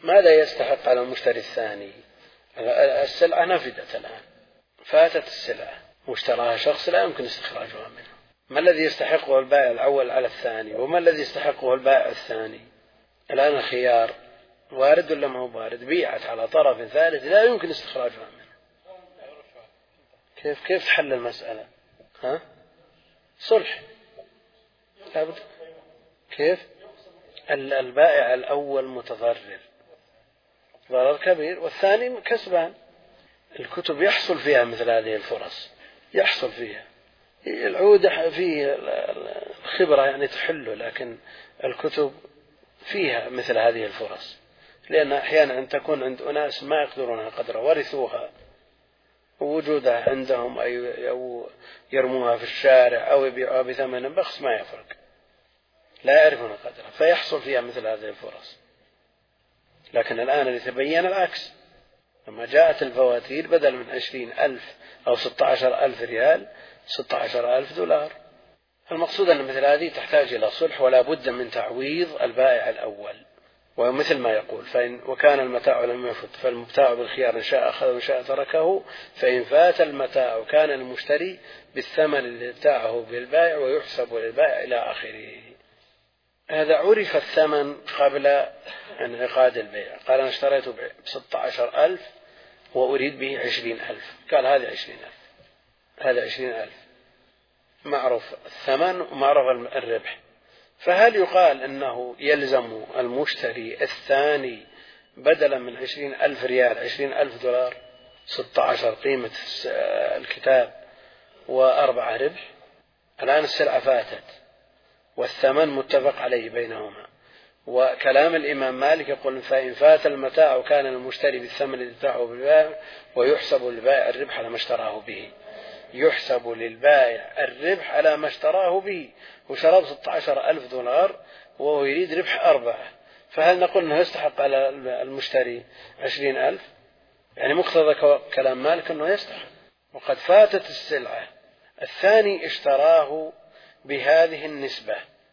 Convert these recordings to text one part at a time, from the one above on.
ماذا يستحق على المشتري الثاني؟ السلعة نفدت الآن، فاتت السلعة واشتراها شخص لا يمكن استخراجها منه. ما الذي يستحقه البائع الأول على الثاني، وما الذي يستحقه البائع الثاني؟ الآن الخيار وارد ولا ما هو وارد؟ بيعت على طرف ثالث لا يمكن استخراجها منه. كيف تحل المسألة؟ صلح. كيف؟ البائع الأول متضرر ضرر كبير، والثاني كسبان. الكتب يحصل فيها مثل هذه الفرص، يحصل فيها العودة، فيه الخبرة يعني تحله، لكن الكتب فيها مثل هذه الفرص، لأن أحيانا أن تكون عند أناس ما يقدرون قدرها ورثوها، ووجودها عندهم أو يرموها في الشارع أو يبيعوها بثمن بخس ما يفرق، لا يعرفون قدرها، فيحصل فيها مثل هذه الفرص. لكن الآن يتبين العكس، لما جاءت الفواتير بدل من 20,000 أو 16,000 ريال 16,000 دولار. المقصود أن مثل هذه تحتاج إلى صلح، ولا بد من تعويض البائع الأول. ومثل ما يقول وكان المتاع لم يفت فالمبتاع بالخيار إن شاء أخذ وإن شاء تركه، فإن فات المتاع كان المشتري بالثمن الذي ابتاعه بالبائع ويحسب للبائع إلى آخره. هذا عرف الثمن قبل انعقاد البيع. قال أنا اشتريته ب16,000 وأريد به 20,000، قال هذه 20,000، هذا 20,000، معروف الثمن ومعروف الربح. فهل يقال أنه يلزم المشتري الثاني بدلا من 20,000 ريال 20,000 دولار، 16 قيمة الكتاب و4 ربح؟ الآن السلعة فاتت والثمن متفق عليه بينهما، وكلام الإمام مالك يقول فإن فات المتاع كان المشتري بالثمن الذي ابتاعه بالبائع ويحسب للبائع الربح على ما اشتراه به. يحسب للبائع الربح على ما اشتراه به، وشرب 16,000 دولار وهو يريد ربح 4، فهل نقول أنه يستحق على المشتري 20,000؟ يعني مقتضى كلام مالك أنه يستحق، وقد فاتت السلعة، الثاني اشتراه بهذه النسبة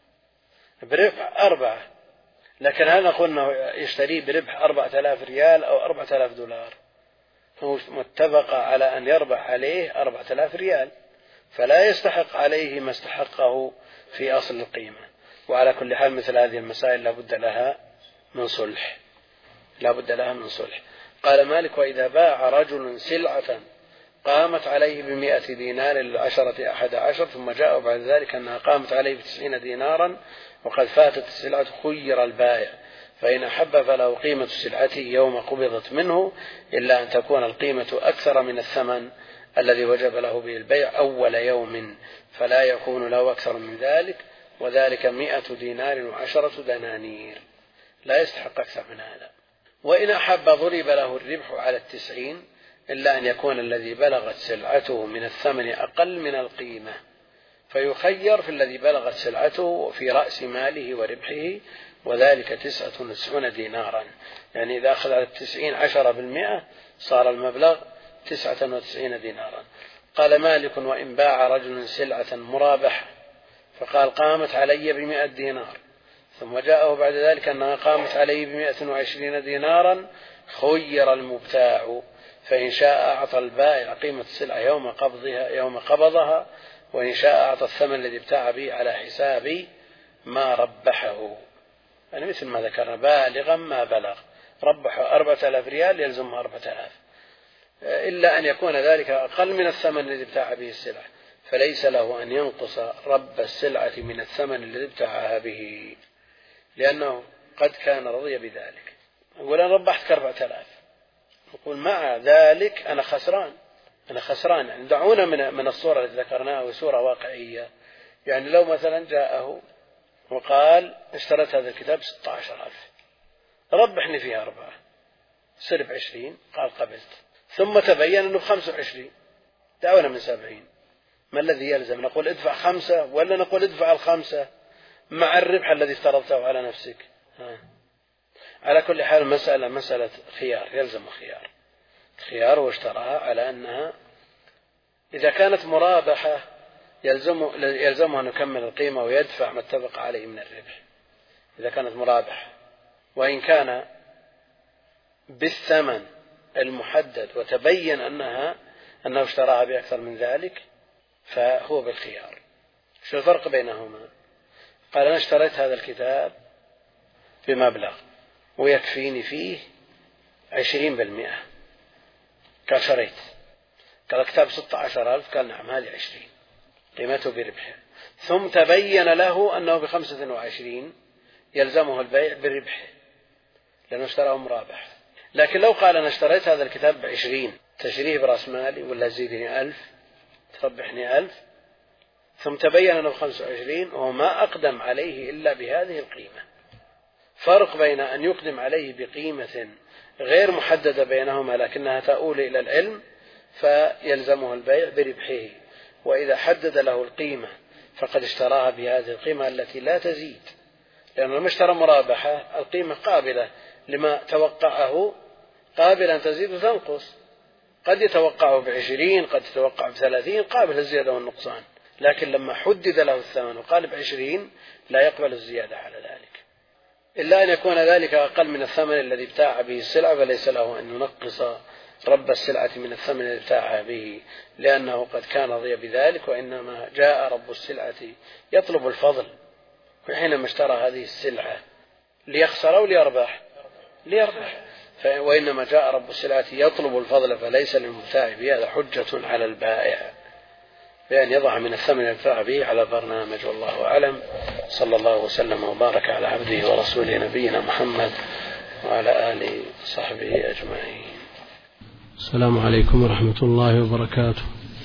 بربح 4، لكن هل نقول أنه يشتريه بربح 4,000 ريال أو 4,000 دولار؟ هو متفق على أن يربح عليه 4,000 ريال، فلا يستحق عليه ما استحقه في أصل القيمة. وعلى كل حال مثل هذه المسائل لا بد لها من صلح، لا بد لها من صلح. قال مالك وإذا باع رجل سلعة قامت عليه ب100 دينار للعشرة 11، ثم جاء بعد ذلك أنها قامت عليه ب90 دينارا وقد فاتت السلعة، خير البائع، فإن أحب فله قيمة سلعته يوم قبضت منه، إلا أن تكون القيمة أكثر من الثمن الذي وجب له به البيع أول يوم، فلا يكون له أكثر من ذلك، وذلك 100 دينار و10 دنانير، لا يستحق أكثر من هذا. وإن أحب ضرب له الربح على 90، إلا أن يكون الذي بلغت سلعته من الثمن أقل من القيمة، فيخير في الذي بلغت سلعته وفي رأس ماله وربحه، وذلك 99 دينارا، يعني إذا أخذ على 90 10% صار المبلغ 99 دينارا. قال مالك وإن باع رجل سلعة مرابحة فقال قامت علي ب100 دينار، ثم جاءه بعد ذلك أنها قامت عليه ب120 دينارا، خير المبتاع، فإن شاء أعطى البائع قيمة السلعة يوم قبضها، وإن شاء أعطى الثمن الذي ابتاع به على حساب ما ربحه، يعني مثل ما ذكرنا بالغا ما بلغ، ربحه 4,000 ريال يلزمه 4,000، إلا أن يكون ذلك أقل من الثمن الذي ابتاع به السلعة، فليس له أن ينقص رب السلعة من الثمن الذي ابتاعها به، لأنه قد كان رضي بذلك. يقول أنا ربحتك 4,000، يقول مع ذلك أنا خسران. يعني دعونا من الصورة التي ذكرناها وصورة واقعية. يعني لو مثلا جاءه وقال اشتريت هذا الكتاب 16,000، ربحني فيها 4، صر ب20، قال قبلت، ثم تبين أنه 25، دعونا من 70، ما الذي يلزم؟ نقول ادفع 5 ولا نقول ادفع 5 مع الربح الذي افترضته على نفسك؟ على كل حال مسألة خيار، يلزم خيار واشتراها على أنها إذا كانت مرابحة يلزمه أن يكمل القيمة ويدفع ما اتفق عليه من الربح إذا كانت مرابحة. وإن كان بالثمن المحدد وتبين أنه اشتراها بأكثر من ذلك فهو بالخيار. شو الفرق بينهما؟ قال أنا اشتريت هذا الكتاب بمبلغ ويكفيني فيه 20%. قال شريت، قال الكتاب 16,000، قال نعم هذه 20 قيمته بربحه. ثم تبين له أنه ب25 يلزمه البيع بربحه لأنه اشتراه مرابح. لكن لو قال أنا اشتريت هذا الكتاب ب20 تشريه برأس مالي ولا زيدني 1000 تربحني 1000، ثم تبين أنه ب25 وهو ما أقدم عليه إلا بهذه القيمة. فرق بين أن يقدم عليه بقيمة غير محددة بينهما لكنها تؤول إلى العلم فيلزمه البيع بربحه، وإذا حدد له القيمة فقد اشتراها بهذه القيمة التي لا تزيد، لأنه لما اشترى مرابحة القيمة قابلة لما توقعه، قابلة أن تزيد وتنقص، قد يتوقعه ب20 قد يتوقع ب30 قابل الزيادة والنقصان. لكن لما حدد له الثمن وقال ب20 لا يقبل الزيادة على ذلك إلا أن يكون ذلك أقل من الثمن الذي ابتاع به السلعة، فليس له أن ينقص رب السلعة من الثمن الذي ابتاع به لأنه قد كان رضي بذلك، وإنما جاء رب السلعة يطلب الفضل. وحينما اشترى هذه السلعة ليخسر أو ليربح؟ وإنما جاء رب السلعة يطلب الفضل، فليس للمبتاع بهذا حجة على البائع بأن يضع من الثمن الابتاع به على برنامج. والله أعلم. صلى الله وسلم وبارك على عبده ورسوله نبينا محمد وعلى آله وصحبه أجمعين. السلام عليكم ورحمة الله وبركاته.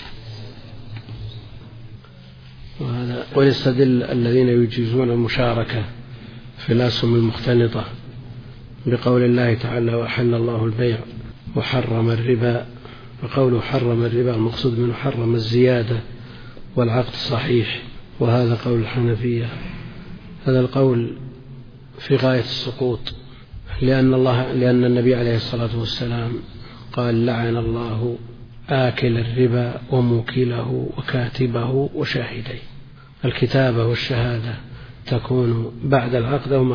ويستدل الذين يجيزون المشاركة في الأسهم المختلطة بقول الله تعالى وأحل الله البيع وحرم الربا، وقوله حرم الربا المقصود منه حرم الزيادة والعقد صحيح، وهذا قول الحنفية. هذا القول في غاية السقوط، لأن النبي عليه الصلاة والسلام قال لعن الله آكل الربا وموكله وكاتبه وشاهديه. الكتابة والشهادة تكون بعد العقد أو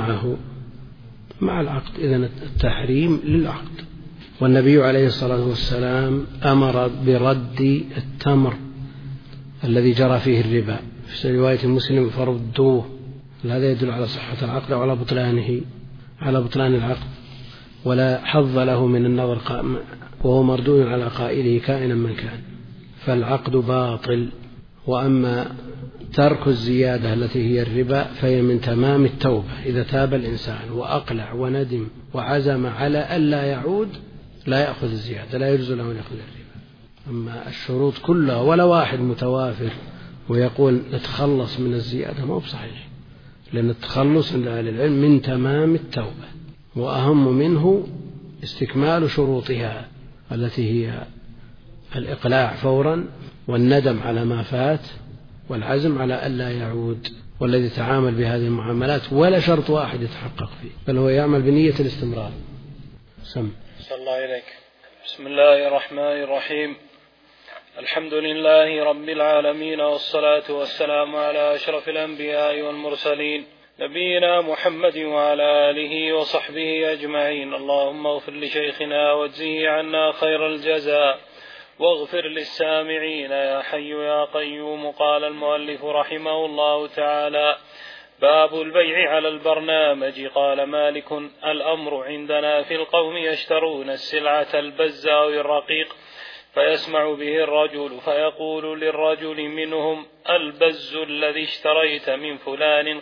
مع العقد، إذن التحريم للعقد. والنبي عليه الصلاة والسلام أمر برد التمر الذي جرى فيه الربا، في رواية مسلم فردوه. هذا يدل على صحة العقد وعلى على بطلان العقد، ولا حظ له من النظر، وهو مردود على قائله كائنا من كان، فالعقد باطل. وأما ترك الزيادة التي هي الربا فهي من تمام التوبة، إذا تاب الإنسان وأقلع وندم وعزم على ألا يعود لا يأخذ الزيادة، لا يجوز له أن يأخذ الربا. أما الشروط كلها ولا واحد متوافر ويقول نتخلص من الزيادة ما هو صحيح، لأن التخلص عند أهل العلم من تمام التوبة، وأهم منه استكمال شروطها التي هي الإقلاع فورا والندم على ما فات والعزم على ألا يعود. والذي تعامل بهذه المعاملات ولا شرط واحد يتحقق فيه، بل هو يعمل بنية الاستمرار. صلى الله إليك. بسم الله الرحمن الرحيم. الحمد لله رب العالمين، والصلاة والسلام على أشرف الأنبياء والمرسلين نبينا محمد وعلى آله وصحبه أجمعين. اللهم اغفر لشيخنا واجزه عنا خير الجزاء، واغفر للسامعين يا حي يا قيوم. قال المؤلف رحمه الله تعالى: باب البيع على البرنامج. قال مالك: الأمر عندنا في القوم يشترون السلعة البز أو الرقيق، فيسمع به الرجل فيقول للرجل منهم: البز الذي اشتريت من فلان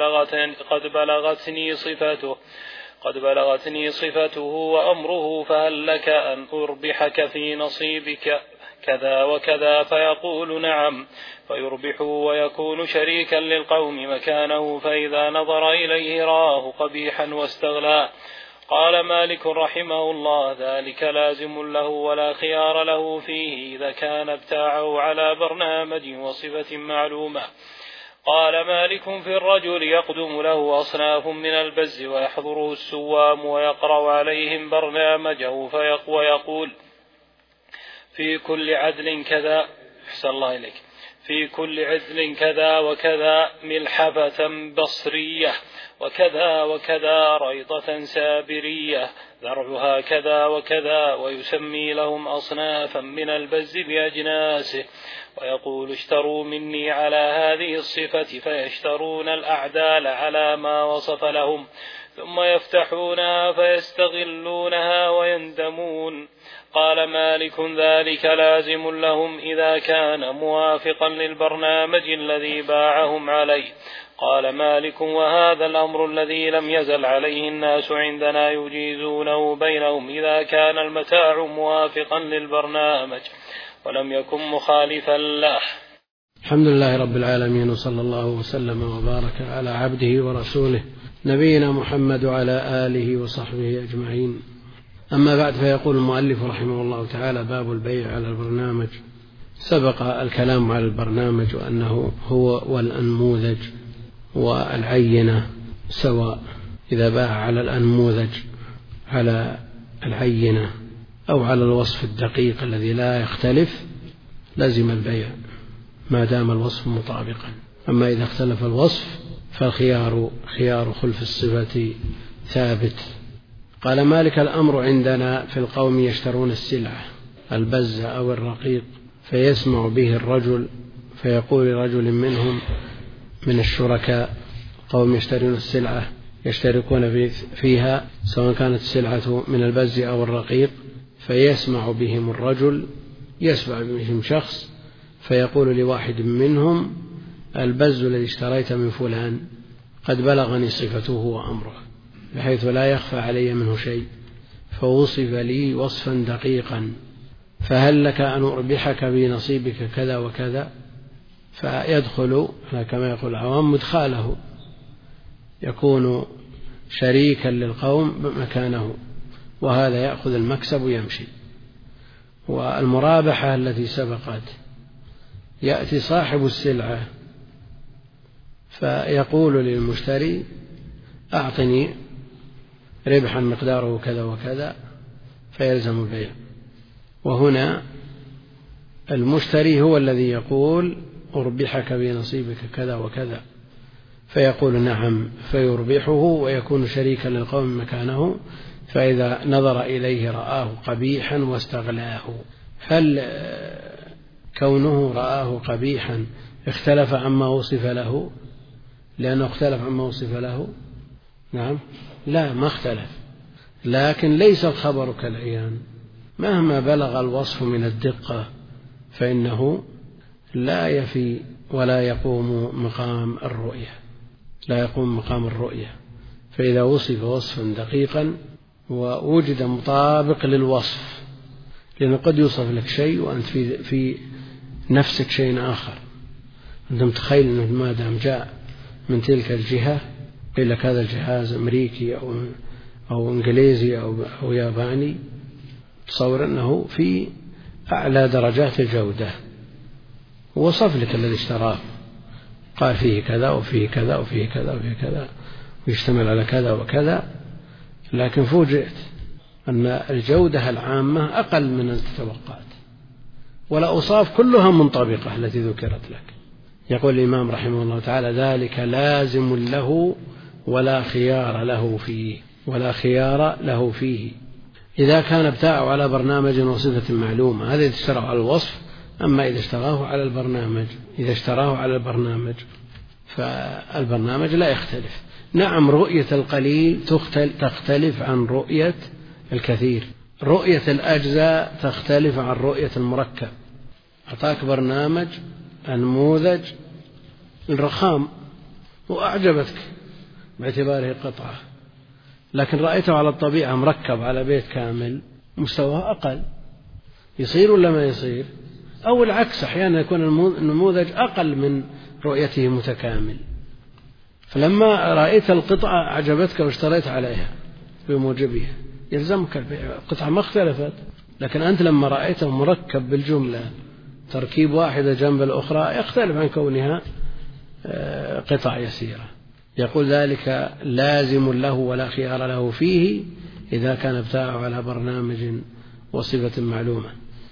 قد بلغتني صفته وأمره، فهل لك أن أربحك في نصيبك كذا وكذا؟ فيقول: نعم، فيربحه ويكون شريكا للقوم مكانه، فإذا نظر إليه رآه قبيحا واستغلاه. قال مالك رحمه الله: ذلك لازم له ولا خيار له فيه إذا كان ابتاعه على برنامج وصفة معلومة. قال مالك: في الرجل يقدم له أصناف من البز ويحضره السوام ويقرأ عليهم برنامجه ويقول: في كل عدل كذا. أحسن الله إليك. في كل عدل كذا وكذا ملحفة بصرية، وكذا وكذا ريضة سابرية ذرعها كذا وكذا، ويسمي لهم أصنافا من البز بأجناسه، ويقول اشتروا مني على هذه الصفة، فيشترون الأعدال على ما وصف لهم، ثم يفتحونها فيستغلونها ويندمون. قال مالك ذلك لازم لهم إذا كان موافقا للبرنامج الذي باعهم عليه. قال مالك وهذا الأمر الذي لم يزل عليه الناس عندنا يجيزونه بينهم إذا كان المتاع موافقا للبرنامج ولم يكن مخالفا له. الحمد لله رب العالمين، وصلى الله وسلم وبارك على عبده ورسوله نبينا محمد وعلى آله وصحبه أجمعين. أما بعد، فيقول المؤلف رحمه الله تعالى: باب البيع على البرنامج. سبق الكلام على البرنامج وأنه هو والأنموذج والعينة سواء، إذا باع على الأنموذج على العينة أو على الوصف الدقيق الذي لا يختلف لازم البيع ما دام الوصف مطابقا. أما إذا اختلف الوصف فالخيار خيار خلف الصفة ثابت. قال مالك: الأمر عندنا في القوم يشترون السلعة البز أو الرقيق، فيسمع به الرجل فيقول لرجل منهم من الشركاء، قوم يشترون السلعة يشتركون فيها سواء كانت السلعة من البز أو الرقيق، فيسمع بهم الرجل، يسمع بهم شخص فيقول لواحد منهم: البز الذي اشتريت من فلان قد بلغني صفته وأمره بحيث لا يخفى علي منه شيء، فوصف لي وصفا دقيقا، فهل لك أن أربحك بنصيبك كذا وكذا؟ فيدخل كما يقول العوام مدخاله، يكون شريكا للقوم مكانه، وهذا يأخذ المكسب ويمشي. والمرابحة التي سبقت، يأتي صاحب السلعة فيقول للمشتري: أعطني ربحا مقداره كذا وكذا، فيلزم البيع. وهنا المشتري هو الذي يقول: أربحك بنصيبك كذا وكذا، فيقول نعم، فيربحه ويكون شريكا للقوم مكانه. فإذا نظر إليه رآه قبيحا واستغلاه. هل كونه رآه قبيحا اختلف عما وصف له؟ لأنه اختلف عما وصف له؟ نعم، لا، ما اختلف، لكن ليس الخبر كالعيان. مهما بلغ الوصف من الدقة فإنه لا يفي ولا يقوم مقام الرؤية، لا يقوم مقام الرؤية. فإذا وصف وصفا دقيقا ووجد مطابق للوصف، لأنه قد يوصف لك شيء وأنت في نفسك شيء آخر، أنت متخيل أنه ما دام جاء من تلك الجهة قيل لك هذا الجهاز أمريكي أو إنجليزي أو ياباني، تصور أنه في أعلى درجات الجودة، ووصف لك الذي اشتراه، قال فيه كذا وفيه كذا وفيه كذا وفيه كذا ويشتمل على كذا وكذا، لكن فوجئت أن الجودة العامة أقل من التوقعات، والأوصاف كلها منطبقة التي ذكرت لك. يقول الإمام رحمه الله تعالى: ذلك لازم له ولا خيار له فيه إذا كان ابتاعه على برنامج وصفة معلومة. هذا إذا اشتراه على الوصف. أما إذا اشتراه على البرنامج فالبرنامج لا يختلف. نعم، رؤية القليل تختلف عن رؤية الكثير، رؤية الأجزاء تختلف عن رؤية المركب. أعطاك برنامج أنموذج الرخام وأعجبتك باعتباره قطعة، لكن رأيته على الطبيعة مركب على بيت كامل مستواه أقل، يصير ولا ما يصير؟ أو العكس، أحيانا يكون النموذج أقل من رؤيته متكامل، فلما رأيت القطعة أعجبتك واشتريت عليها بموجبها يلزمك البيع. القطعة ما اختلفت، لكن أنت لما رأيته مركب بالجملة تركيب واحدة جنب الأخرى يختلف عن كونها قطع يسيرة. يقول: ذلك لازم له ولا خيار له فيه إذا كان ابتاعه على برنامج وصفة معلومة.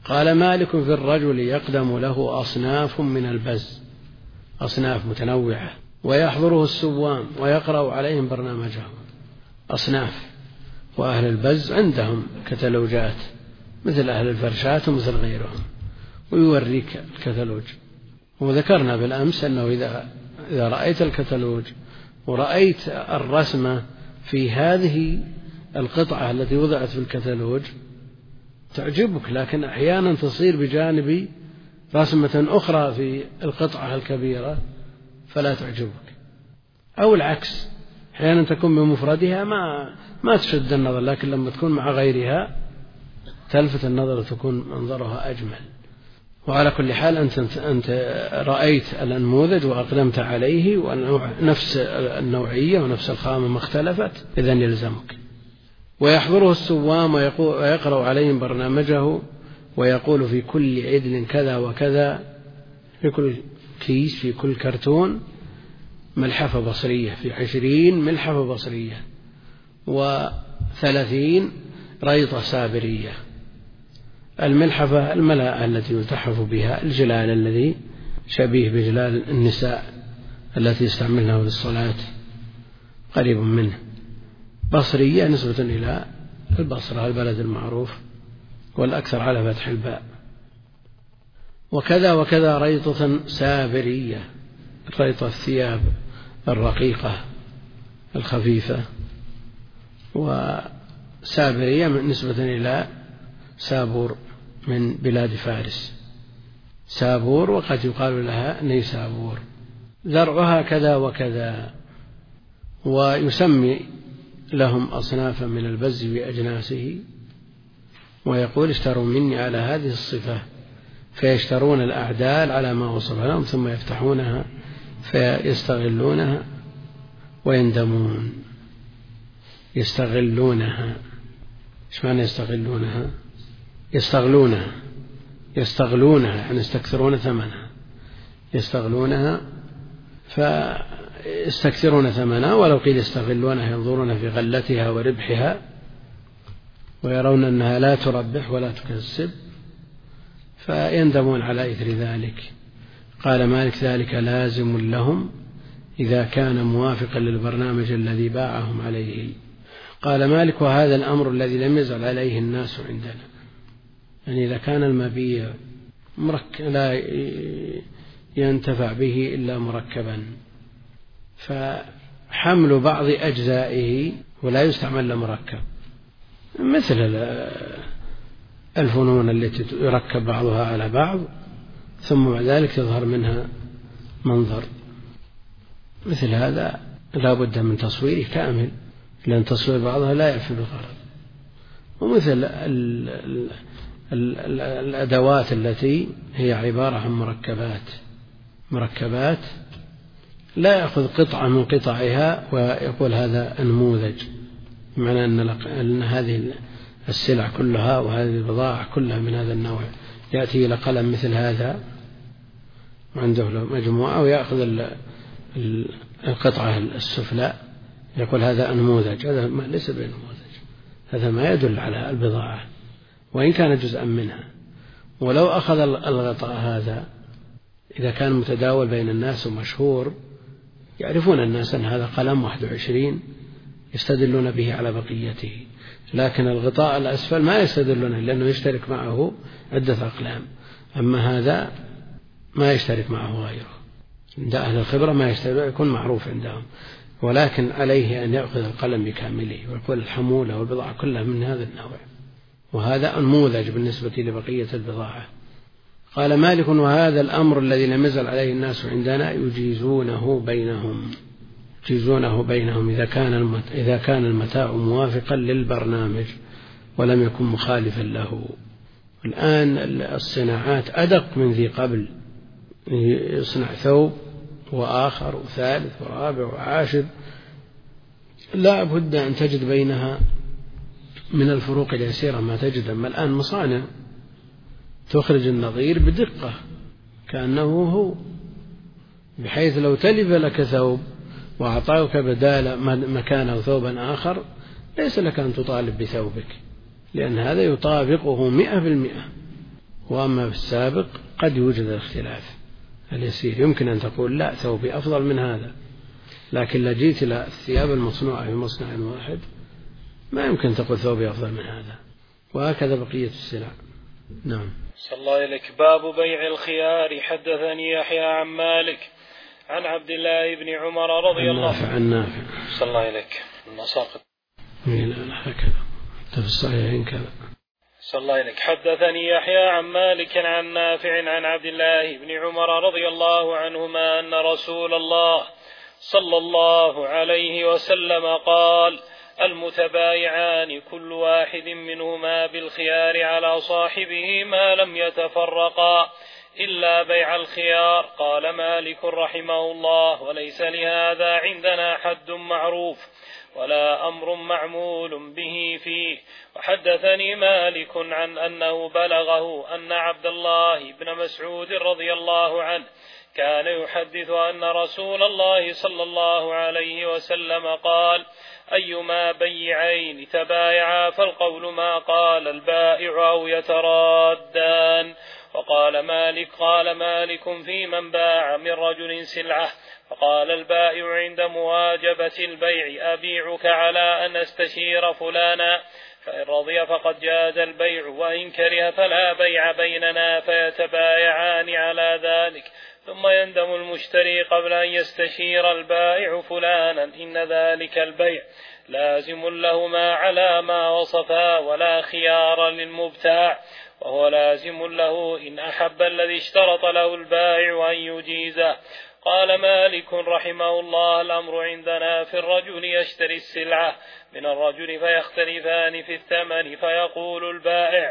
قال مالك في الرجل يقدم له أصناف من البز، أصناف متنوعة، ويحضره السوام ويقرأ عليهم برنامجهم. أصناف، وأهل البز عندهم كتالوجات مثل أهل الفرشات ومثل غيرهم، ويوريك الكتالوج. وذكرنا بالأمس أنه إذا رأيت الكتالوج ورأيت الرسمة في هذه القطعة التي وضعت في الكتالوج تعجبك، لكن أحيانا تصير بجانب رسمة أخرى في القطعة الكبيرة فلا تعجبك، أو العكس، أحيانا تكون بمفردها ما تشد النظر، لكن لما تكون مع غيرها تلفت النظر وتكون منظرها أجمل. وعلى كل حال أنت رأيت النموذج وأقدمت عليه ونفس النوعية ونفس الخامة ما اختلفت، إذن يلزمك. ويحضره السوام ويقرأ عليهم برنامجه ويقول في كل عدل كذا وكذا، في كل كيس في كل كرتون ملحفة بصرية، في 20 ملحفة بصرية و30 ريطة سابرية. الملحفة الملاءة التي يلتحف بها، الجلال الذي شبيه بجلال النساء التي يستعملنه للصلاة قريب منه، بصرية نسبة إلى البصرة البلد المعروف والأكثر على فتح الباء. وكذا وكذا ريطة سابرية، ريطة الثياب الرقيقة الخفيفة، وسابرية نسبة إلى سابور من بلاد فارس، سابور وقد يقال لها نيسابور. زرعها كذا وكذا، ويسمي لهم أصنافا من البز بأجناسه، ويقول اشتروا مني على هذه الصفة، فيشترون الأعدال على ما وصف لهم ثم يفتحونها فيستغلونها ويندمون. يستغلونها، ايش معنى يستغلونها؟ يستغلونها يعني يستكثرون ثمنها، يستغلونها فيستكثرون ثمنها، ولو قيل يستغلونها ينظرون في غلتها وربحها ويرون أنها لا تربح ولا تكسب فيندمون على إثر ذلك. قال مالك ذلك لازم لهم إذا كان موافقا للبرنامج الذي باعهم عليه. قال مالك وهذا الأمر الذي لم يزل عليه الناس عندنا، يعني إذا كان المبيع لا ينتفع به إلا مركبا، فحمل بعض أجزائه ولا يستعمل لمركب، مثل الفنون التي يركب بعضها على بعض ثم بعد ذلك تظهر منها منظر، مثل هذا لا بد من تصويره كامل، لأن تصوير بعضها لا يفي بالغرض. ومثل الأدوات التي هي عبارة عن مركبات لا يأخذ قطعة من قطعها ويقول هذا نموذج، بمعنى أن هذه السلع كلها وهذه البضائع كلها من هذا النوع، يأتي إلى قلم مثل هذا وعنده مجموعة ويأخذ القطعة السفلى يقول هذا نموذج، هذا ليس بنموذج، هذا ما يدل على البضاعة وإن كان جزءا منها. ولو أخذ الغطاء هذا إذا كان متداول بين الناس ومشهور يعرفون الناس أن هذا قلم 21 يستدلون به على بقيته، لكن الغطاء الأسفل ما يستدلون لأنه يشترك معه عدة أقلام، أما هذا ما يشترك معه غيره. عند أهل الخبرة ما يشترك، يكون معروف عندهم، ولكن عليه أن يأخذ القلم بكامله ويقول الحمولة والبضاعة كلها من هذا النوع، وهذا نموذج بالنسبة لبقية البضاعة. قال مالك وهذا الأمر الذي لم يزل عليه الناس عندنا يجيزونه بينهم إذا كان المتاع موافقا للبرنامج ولم يكن مخالفا له. الآن الصناعات أدق من ذي قبل، يصنع ثوب وآخر وثالث ورابع وعاشر، لا بد أن تجد بينها من الفروق اليسيرة ما تجد. أما الآن مصانع تخرج النظير بدقة كأنه هو، بحيث لو تلف لك ثوب وأعطاك بدال مكانه ثوبا آخر ليس لك أن تطالب بثوبك، لأن هذا يطابقه 100%، وأما في السابق قد يوجد الاختلاف اليسير، يمكن أن تقول لا ثوبي أفضل من هذا، لكن لجيت إلى الثياب المصنوعة في مصنع واحد ما يمكن تقول ثوبي أفضل من هذا، وهكذا بقية السلع. نعم. صلى الله عليك. باب بيع الخيار. حدثني يحيى عن مالك عن عبد الله بن عمر رضي الله عنه. عن نافع. صلى الله عليك. المساقط. لا هكذا في الصحيحين كذا. صلى الله عليك. حدثني يحيى عن مالك عن نافع عن عبد الله بن عمر رضي الله عنهما أن رسول الله صلى الله عليه وسلم قال: المتبايعان كل واحد منهما بالخيار على صاحبه ما لم يتفرقا إلا بيع الخيار. قال مالك رحمه الله: وليس لهذا عندنا حد معروف ولا أمر معمول به فيه. وحدثني مالك عن أنه بلغه أن عبد الله بن مسعود رضي الله عنه كان يحدث أن رسول الله صلى الله عليه وسلم قال: أيما بيعين تبايعا فالقول ما قال البائع أو يترادان. وقال مالك: قال مالك في من باع من رجل سلعة فقال البائع عند مواجبة البيع: أبيعك على أن أستشير فلانا، فإن رضي فقد جاز البيع، وإن كره فلا بيع بيننا، فيتبايعان على ذلك. ثم يندم المشتري قبل أن يستشير البائع فلانا إن ذلك البيع لازم لهما على ما وصفا، ولا خيار للمبتاع، وهو لازم له إن أحب الذي اشترط له البائع أن يجيزه. قال مالك رحمه الله: الأمر عندنا في الرجل يشتري السلعة من الرجل فيختلفان في الثمن، فيقول البائع: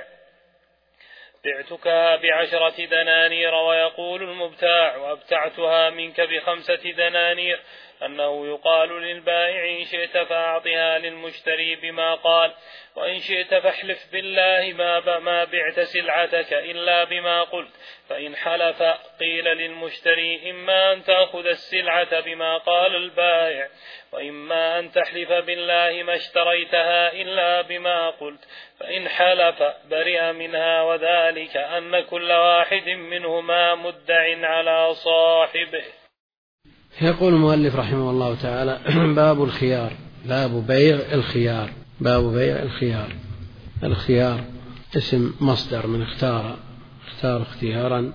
بعتكها ب10 دنانير، ويقول المبتاع: أبتعتها منك ب5 دنانير. أنه يقال للبائع: إن شئت فأعطها للمشتري بما قال، وإن شئت فاحلف بالله ما بعت سلعتك إلا بما قلت. فإن حلف قيل للمشتري: إما أن تأخذ السلعة بما قال البائع، وإما أن تحلف بالله ما اشتريتها إلا بما قلت. فإن حلف برئ منها، وذلك أن كل واحد منهما مدع على صاحبه. يقول المؤلف رحمه الله تعالى: باب الخيار. باب بيع الخيار. باب بيع الخيار. الخيار اسم مصدر من اختار اختيارا،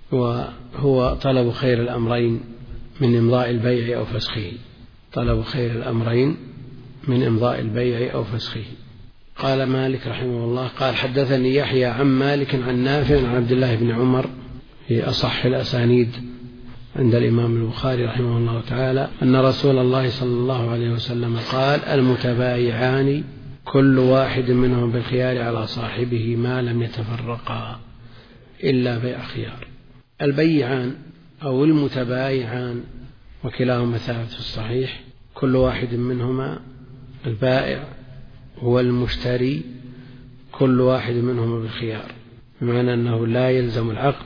وهو طلب خير الأمرين من إمضاء البيع أو فسخه. طلب خير الأمرين من إمضاء البيع أو فسخه. قال مالك رحمه الله: قال حدثني يحيى عن مالك عن نافع عن عبد الله بن عمر في أصح الأسانيد عند الإمام البخاري رحمه الله تعالى أن رسول الله صلى الله عليه وسلم قال: المتبايعان كل واحد منهم بالخيار على صاحبه ما لم يتفرقا إلا بيع خيار. البيعان أو المتبايعان وكلاهما ثابت في الصحيح، كل واحد منهما البائع والمشتري كل واحد منهما بالخيار، بمعنى أنه لا يلزم العقد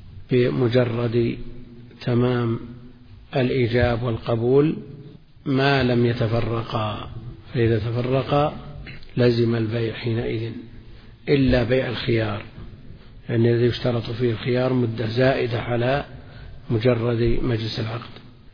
بمجرد تمام الإيجاب والقبول ما لم يتفرقا، فإذا تفرقا لزم البيع حينئذ إلا بيع الخيار، يعني الذي يشترط فيه الخيار مدة زائدة على مجرد مجلس العقد.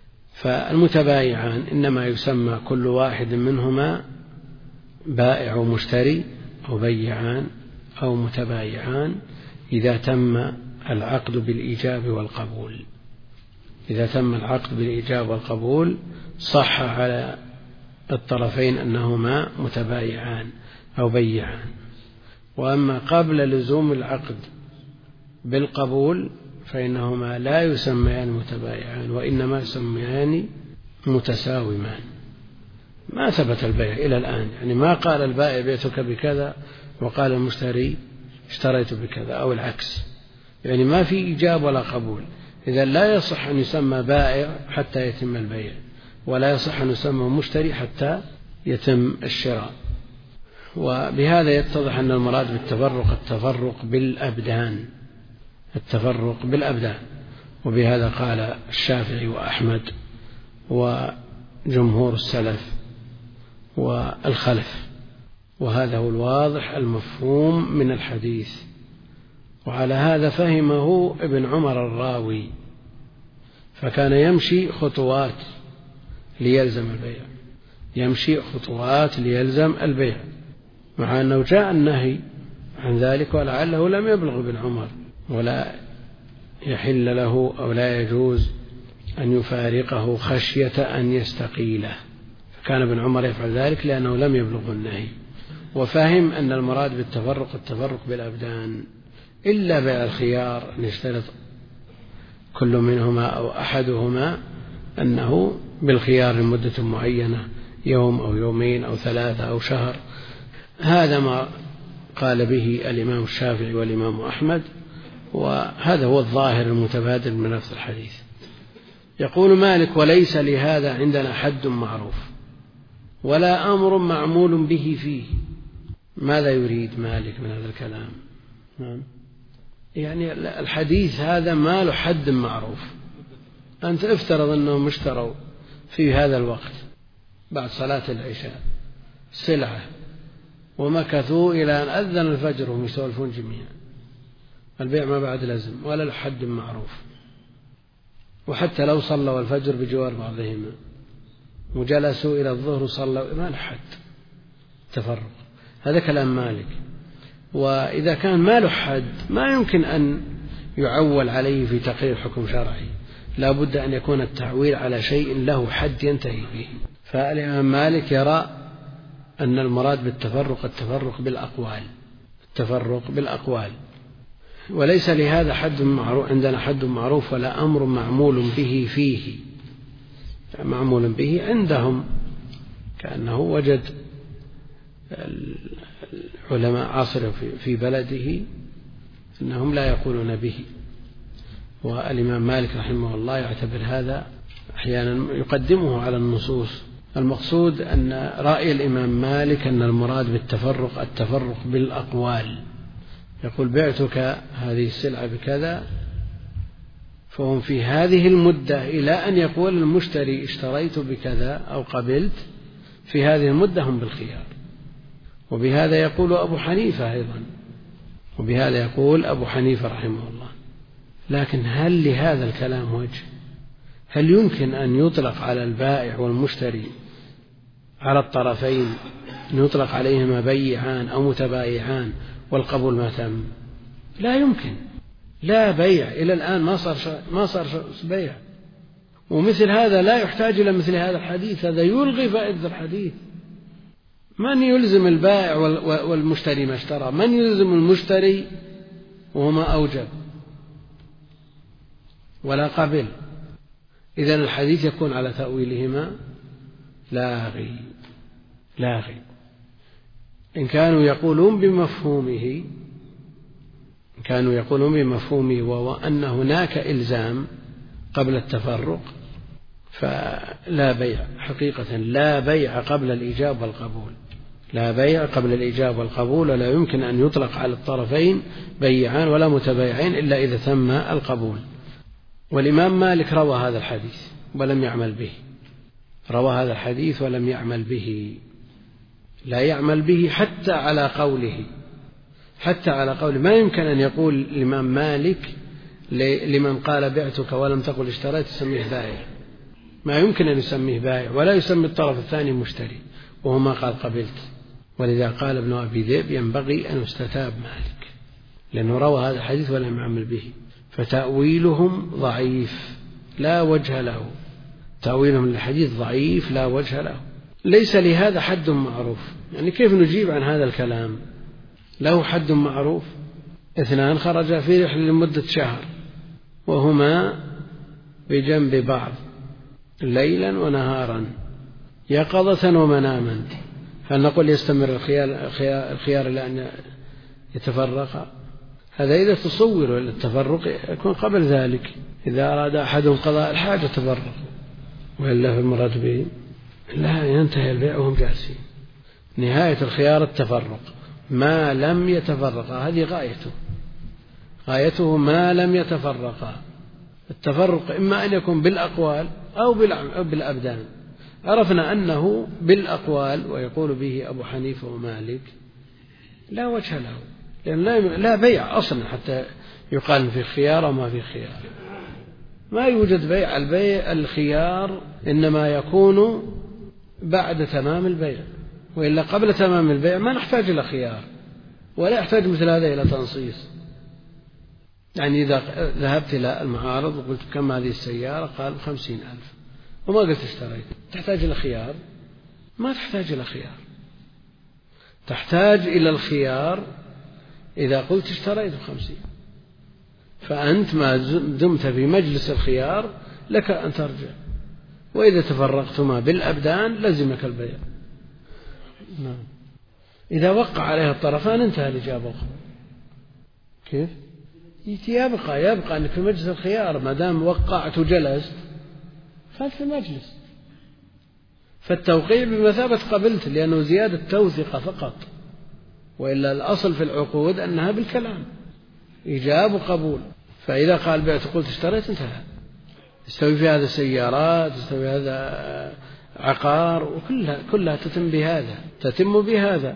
فالمتبايعان إنما يسمى كل واحد منهما بائع ومشتري أو بيعان أو متبايعان إذا تم العقد بالإيجاب والقبول. إذا تم العقد بالإيجاب والقبول صح على الطرفين أنهما متبايعان أو بيعان. وأما قبل لزوم العقد بالقبول فإنهما لا يسميان متبايعان، وإنما يسميان متساومان. ما ثبت البيع إلى الآن، يعني ما قال البائع بيتك بكذا وقال المشتري اشتريت بكذا أو العكس، يعني ما في إيجاب ولا قبول. إذا لا يصح أن يسمى بائع حتى يتم البيع، ولا يصح أن يسمى مشتري حتى يتم الشراء. وبهذا يتضح أن المراد بالتفرق التفرق بالأبدان، التفرق بالأبدان. وبهذا قال الشافعي وأحمد وجمهور السلف والخلف، وهذا هو الواضح المفهوم من الحديث. وعلى هذا فهمه ابن عمر الراوي، فكان يمشي خطوات ليلزم البيع، يمشي خطوات ليلزم البيع، مع أنه جاء النهي عن ذلك، ولعله لم يبلغ ابن عمر ولا يحل له أو لا يجوز أن يفارقه خشية أن يستقيله، فكان ابن عمر يفعل ذلك لأنه لم يبلغ النهي، وفهم أن المراد بالتفرق التفرق بالأبدان، إلا بيع الخيار أن يشترط كل منهما أو أحدهما أنه بالخيار لمدة معينة، يوم أو يومين أو 3 أو شهر. هذا ما قال به الإمام الشافعي والإمام أحمد، وهذا هو الظاهر المتبادل من نفس الحديث. يقول مالك: وليس لهذا عندنا حد معروف ولا أمر معمول به فيه. ماذا يريد مالك من هذا الكلام؟ يعني الحديث هذا ما له حد معروف. أنت افترض أنهم اشتروا في هذا الوقت بعد صلاة العشاء سلعة ومكثوا إلى أن أذن الفجر وهم يسولفون جميعا، البيع ما بعد لازم ولا له حد معروف، وحتى لو صلوا الفجر بجوار بعضهما وجلسوا إلى الظهر وصلوا ما له حد تفرق. هذا كلام مالك. وإذا كان ما له حد ما يمكن أن يعول عليه في تقرير حكم شرعي، لا بد أن يكون التعويل على شيء له حد ينتهي به. فالإمام مالك يرى أن المراد بالتفرق التفرق بالأقوال، التفرق بالأقوال. وليس لهذا حد معروف عندنا حد معروف ولا أمر معمول به فيه. معمول به عندهم كأنه وجد العلماء عاصر في بلده أنهم لا يقولون به، والإمام مالك رحمه الله يعتبر هذا أحيانا يقدمه على النصوص. المقصود أن رأي الإمام مالك أن المراد بالتفرق التفرق بالأقوال. يقول: بعتك هذه السلعة بكذا، فهم في هذه المدة إلى أن يقول المشتري اشتريت بكذا أو قبلت، في هذه المدة هم بالخيار. وبهذا يقول أبو حنيفة أيضا، وبهذا يقول أبو حنيفة رحمه الله. لكن هل لهذا الكلام وجه؟ هل يمكن أن يطلق على البائع والمشتري على الطرفين أن يطلق عليهما بيعان أو متبايعان والقبول ما تم؟ لا يمكن، لا بيع إلى الآن ما صار بيع. ومثل هذا لا يحتاج إلى مثل هذا الحديث، هذا يلغي فائدة الحديث. من يلزم البائع والمشتري ما اشترى؟ من يلزم المشتري وما أوجب ولا قبل؟ إذن الحديث يكون على تأويلهما لاغي. إن كانوا يقولون بمفهومه وهو أن هناك إلزام قبل التفرق، فلا بيع حقيقة، لا بيع قبل الإيجاب والقبول، لا بيع قبل الإيجاب والقبول، ولا يمكن أن يطلق على الطرفين بيعان ولا متبايعين إلا إذا تم القبول. والإمام مالك روى هذا الحديث ولم يعمل به، روى هذا الحديث ولم يعمل به، لا يعمل به حتى على قوله، حتى على قوله. ما يمكن أن يقول الإمام مالك لمن قال بعتك ولم تقل اشتريت يسميه بائع، ما يمكن أن يسميه بائع، ولا يسمي الطرف الثاني مشتري وهو ما قال قبلت. ولذا قال ابن أبي ذئب: ينبغي أن يستتاب مالك، لأنه روى هذا الحديث ولم يعمل به. فتأويلهم ضعيف لا وجه له، تأويلهم للحديث ضعيف لا وجه له. ليس لهذا حد معروف، يعني كيف نجيب عن هذا الكلام؟ له حد معروف. 2 خرجا في رحلة لمدة شهر وهما بجنب بعض ليلا ونهارا يقظة ومناما، هل نقول يستمر الخيار إلى أن يتفرق؟ هذا إذا تصور التفرق يكون قبل ذلك، إذا أراد أحدهم قضاء الحاجة تفرق، وإلا في المراد به لا ينتهي البيع وهم جالسين. نهاية الخيار التفرق ما لم يتفرقا، هذه غايته ما لم يتفرقا. التفرق إما أن يكون بالأقوال أو بالأبدان. عرفنا أنه بالأقوال ويقول به أبو حنيفة ومالك لا وجه له، لأن لا بيع أصلا حتى يقال في خيار وما في خيار. ما يوجد بيع. الخيار إنما يكون بعد تمام البيع، وإلا قبل تمام البيع ما نحتاج إلى خيار، ولا يحتاج مثل هذا إلى تنصيص. يعني إذا ذهبت إلى المعارض وقلت كم هذه السيارة، قال 50,000 وما قلت اشتريت، تحتاج إلى خيار؟ ما تحتاج إلى خيار. تحتاج إلى الخيار إذا قلت اشتريت 50. فأنت ما دمت في مجلس الخيار لك أن ترجع، وإذا تفرقتما بالأبدان لزمك البيع. نعم. إذا وقع عليها الطرفان انتهى الإجابة. كيف؟ يبقى أنك في مجلس الخيار ما دام وقعت وجلست فأنت في مجلس. فالتوقيع بمثابة قبلت، لأنه زيادة توثيق فقط، وإلا الأصل في العقود أنها بالكلام، إيجاب وقبول. فإذا قال بعت قلت اشتريت انتهى. يستوي في هذا سيارات، يستوي هذا عقار، وكلها تتم بهذا.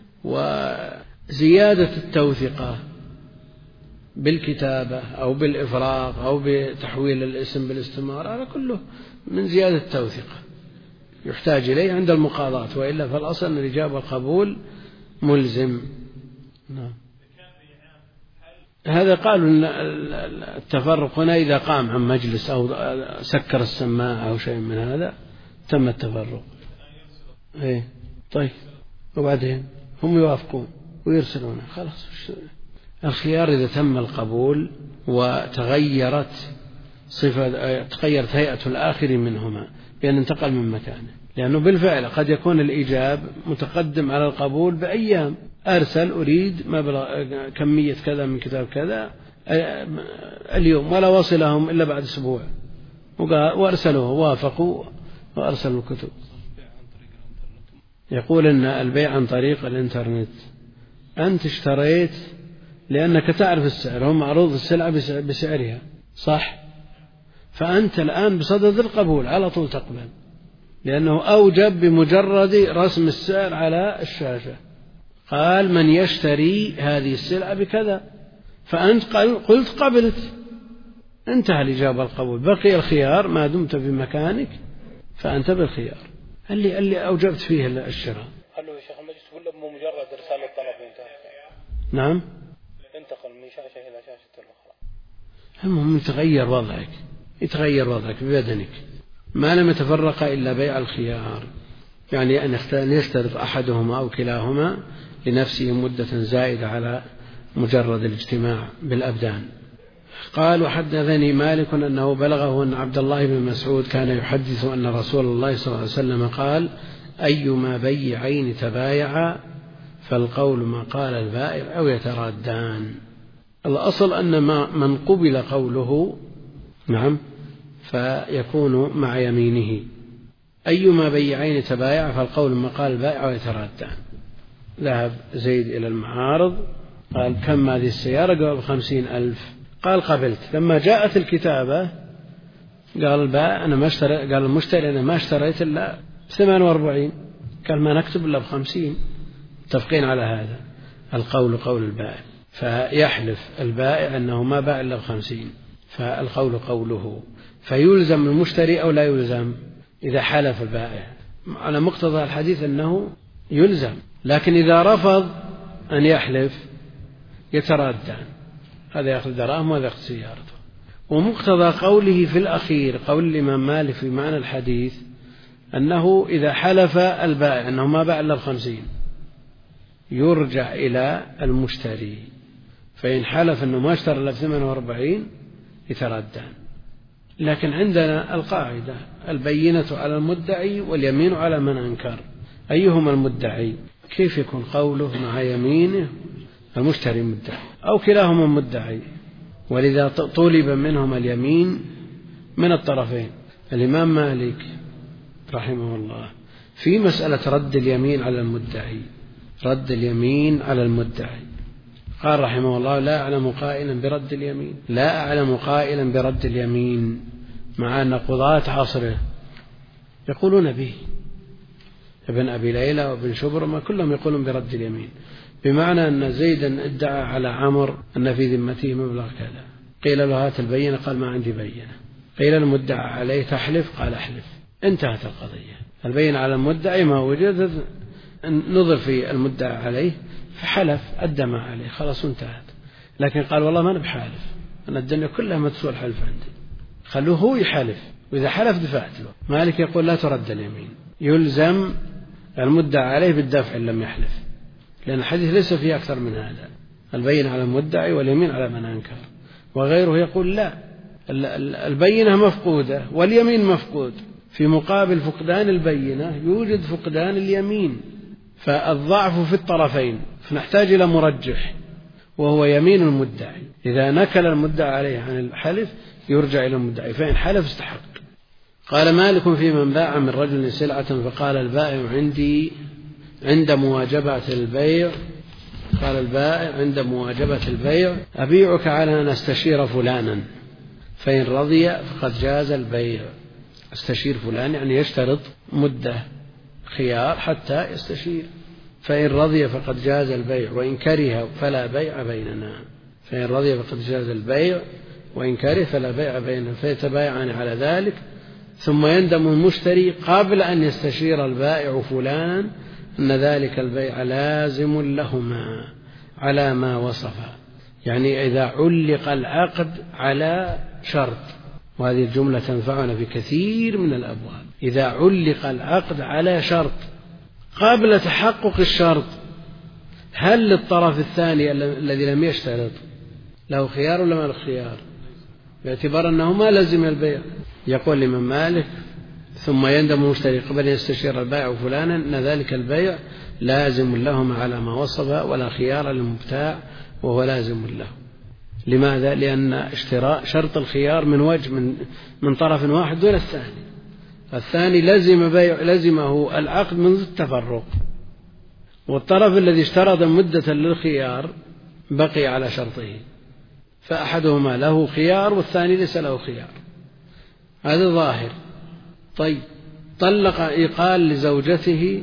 وزيادة التوثيقة بالكتابة أو بالإفراغ أو بتحويل الاسم بالاستمارة، هذا كله من زيادة التوثيقة يحتاج إليه عند المقاضاة، وإلا فالأصل أن الإجابة والقبول ملزم. نعم. هذا قالوا أن التفرق هنا إذا قام عن مجلس أو سكر السماعة أو شيء من هذا تم التفرق. إيه طيب، وبعدين هم يوافقون ويرسلونه خلاص. الخيار إذا تم القبول وتغيرت تغيرت هيئة الآخر منهما بأن انتقل من مكانه، لأنه بالفعل قد يكون الإيجاب متقدم على القبول بأيام. أرسل أريد مبلغ كمية كذا من كتاب كذا اليوم، ولا وصلهم إلا بعد أسبوع، وأرسلوه وافقوا وأرسلوا الكتب. يقول أن البيع عن طريق الإنترنت، أنت اشتريت لأنك تعرف السعر، هم معروض السلعة بسعرها صح، فأنت الآن بصدد القبول على طول تقبل، لأنه أوجب بمجرد رسم السعر على الشاشة. قال من يشتري هذه السلعة بكذا، فأنت قلت قبلت، انتهى الإجابة القبول. بقي الخيار ما دمت في مكانك فأنت بالخيار اللي أوجبت فيه الشراء. قال له يا شيخ المجلس ولا بمجرد إرسال الطلب انتهى؟ نعم، انتقل من شاشة إلى شاشة أخرى. المهم يتغير وضعك ببدنك ما لم يتفرق إلا بيع الخيار، يعني أن يشترط أحدهما أو كلاهما لنفسه مدة زائدة على مجرد الاجتماع بالأبدان. قال وحدثني مالك أنه بلغه أن عبد الله بن مسعود كان يحدث أن رسول الله صلى الله عليه وسلم قال أيما بيعين تبايعا فالقول ما قال البائع أو يترادان. الأصل أن من قبل قوله نعم فيكون مع يمينه. أيما بيعين تبايع فالقول ما قال البائع أو يترادان. ذهب زيد إلى المعارض قال كم هذه السيارة؟ قال 50,000. قال قبلت. لما جاءت الكتابة قال البائع أنا ما اشتري، قال المشتري أنا ما اشتريت إلا 48. قال ما نكتب إلا 50. متفقين على هذا. القول قول البائع، فيحلف البائع أنه ما باع إلا 50، فالقول قوله. فيلزم المشتري أو لا يلزم؟ إذا حلف البائع على مقتضى الحديث أنه يلزم، لكن إذا رفض أن يحلف يترادان، هذا يأخذ دراهم وهذا يأخذ سيارته. ومقتضى قوله في الأخير قول الإمام مالك في معنى الحديث أنه إذا حلف البائع أنه ما باع إلا 50 يرجع إلى المشتري، فإن حلف أنه ما اشترى إلا 48 يتردان. لكن عندنا القاعدة البينة على المدعي واليمين على من أنكر. أيهما المدعي؟ كيف يكون قوله مع يمينه؟ المشتري مدعي أو كلاهما مدعي، ولذا طلب منهما اليمين من الطرفين. الإمام مالك رحمه الله في مسألة رد اليمين على المدعي، رد اليمين على المدعي، قال رحمه الله لا أعلم قائلا برد اليمين، لا أعلم قائلا برد اليمين، مع أن قضاة عصره يقولون به، ابن أبي ليلى وابن شبرمة كلهم يقولون برد اليمين، بمعنى أن زيدا ادعى على عمرو أن في ذمته مبلغ كذا، قيل له هات البينة، قال ما عندي بينة، قيل المدعى عليه تحلف، قال أحلف، انتهت القضية. البينة على المدعي ما وجد، نظر في المدعى عليه فحلف أدى ما عليه، خلاص انتهت. لكن قال والله ما أنا بحالف، أنا الدنيا كلها ما تسوى الحلف عندي، خلوه هو يحلف، وإذا حلف دفعت له. مالك يقول لا ترد اليمين، يلزم المدعى عليه بالدفع إن لم يحلف، لأن الحديث ليس فيه أكثر من هذا، البينة على المدعي واليمين على من أنكر. وغيره يقول لا، البينة مفقودة واليمين مفقود، في مقابل فقدان البينة يوجد فقدان اليمين، فالضعف في الطرفين، فنحتاج إلى مرجح وهو يمين المدعي. إذا نكل المدعى عليه عن الحلف يرجع إلى المدعي، فإن حلف استحق. قال مالك في من باع من رجل سلعة فقال البائع عندي عند مواجبة البيع، قال البائع عند مواجبة البيع أبيعك على أن أستشير فلانا، فإن رضي فقد جاز البيع. استشير فلان يعني يشترط مدة خيار حتى يستشير، فإن رضي فقد جاز البيع وإن كره فلا بيع بيننا، فإن رضي فقد جاز البيع وإن كره فلا بيع بيننا، فيتبايعان على ذلك، ثم يندم المشتري قبل أن يستشير البائع فلانا أن ذلك البيع لازم لهما على ما وصفا. يعني إذا علق العقد على شرط، وهذه الجملة تنفعنا في كثير من الأبواب، إذا علق العقد على شرط قبل تحقق الشرط، هل للطرف الثاني الذي لم يشترط له خيار ولا ما له خيار؟ باعتبار أنه ما لزم البيع. يقول لمن مالك ثم يندم المشتري قبل أن يستشير البائع فلانا أن ذلك البيع لازم لهما على ما وصف ولا خيار للمبتاع وهو لازم له. لماذا؟ لأن اشتراء شرط الخيار من وجه من طرف واحد دون الثاني، الثاني لزمه العقد منذ التفرق، والطرف الذي اشترط مدة للخيار بقي على شرطه، فأحدهما له خيار والثاني ليس له خيار، هذا ظاهر. طيب طلق، قال لزوجته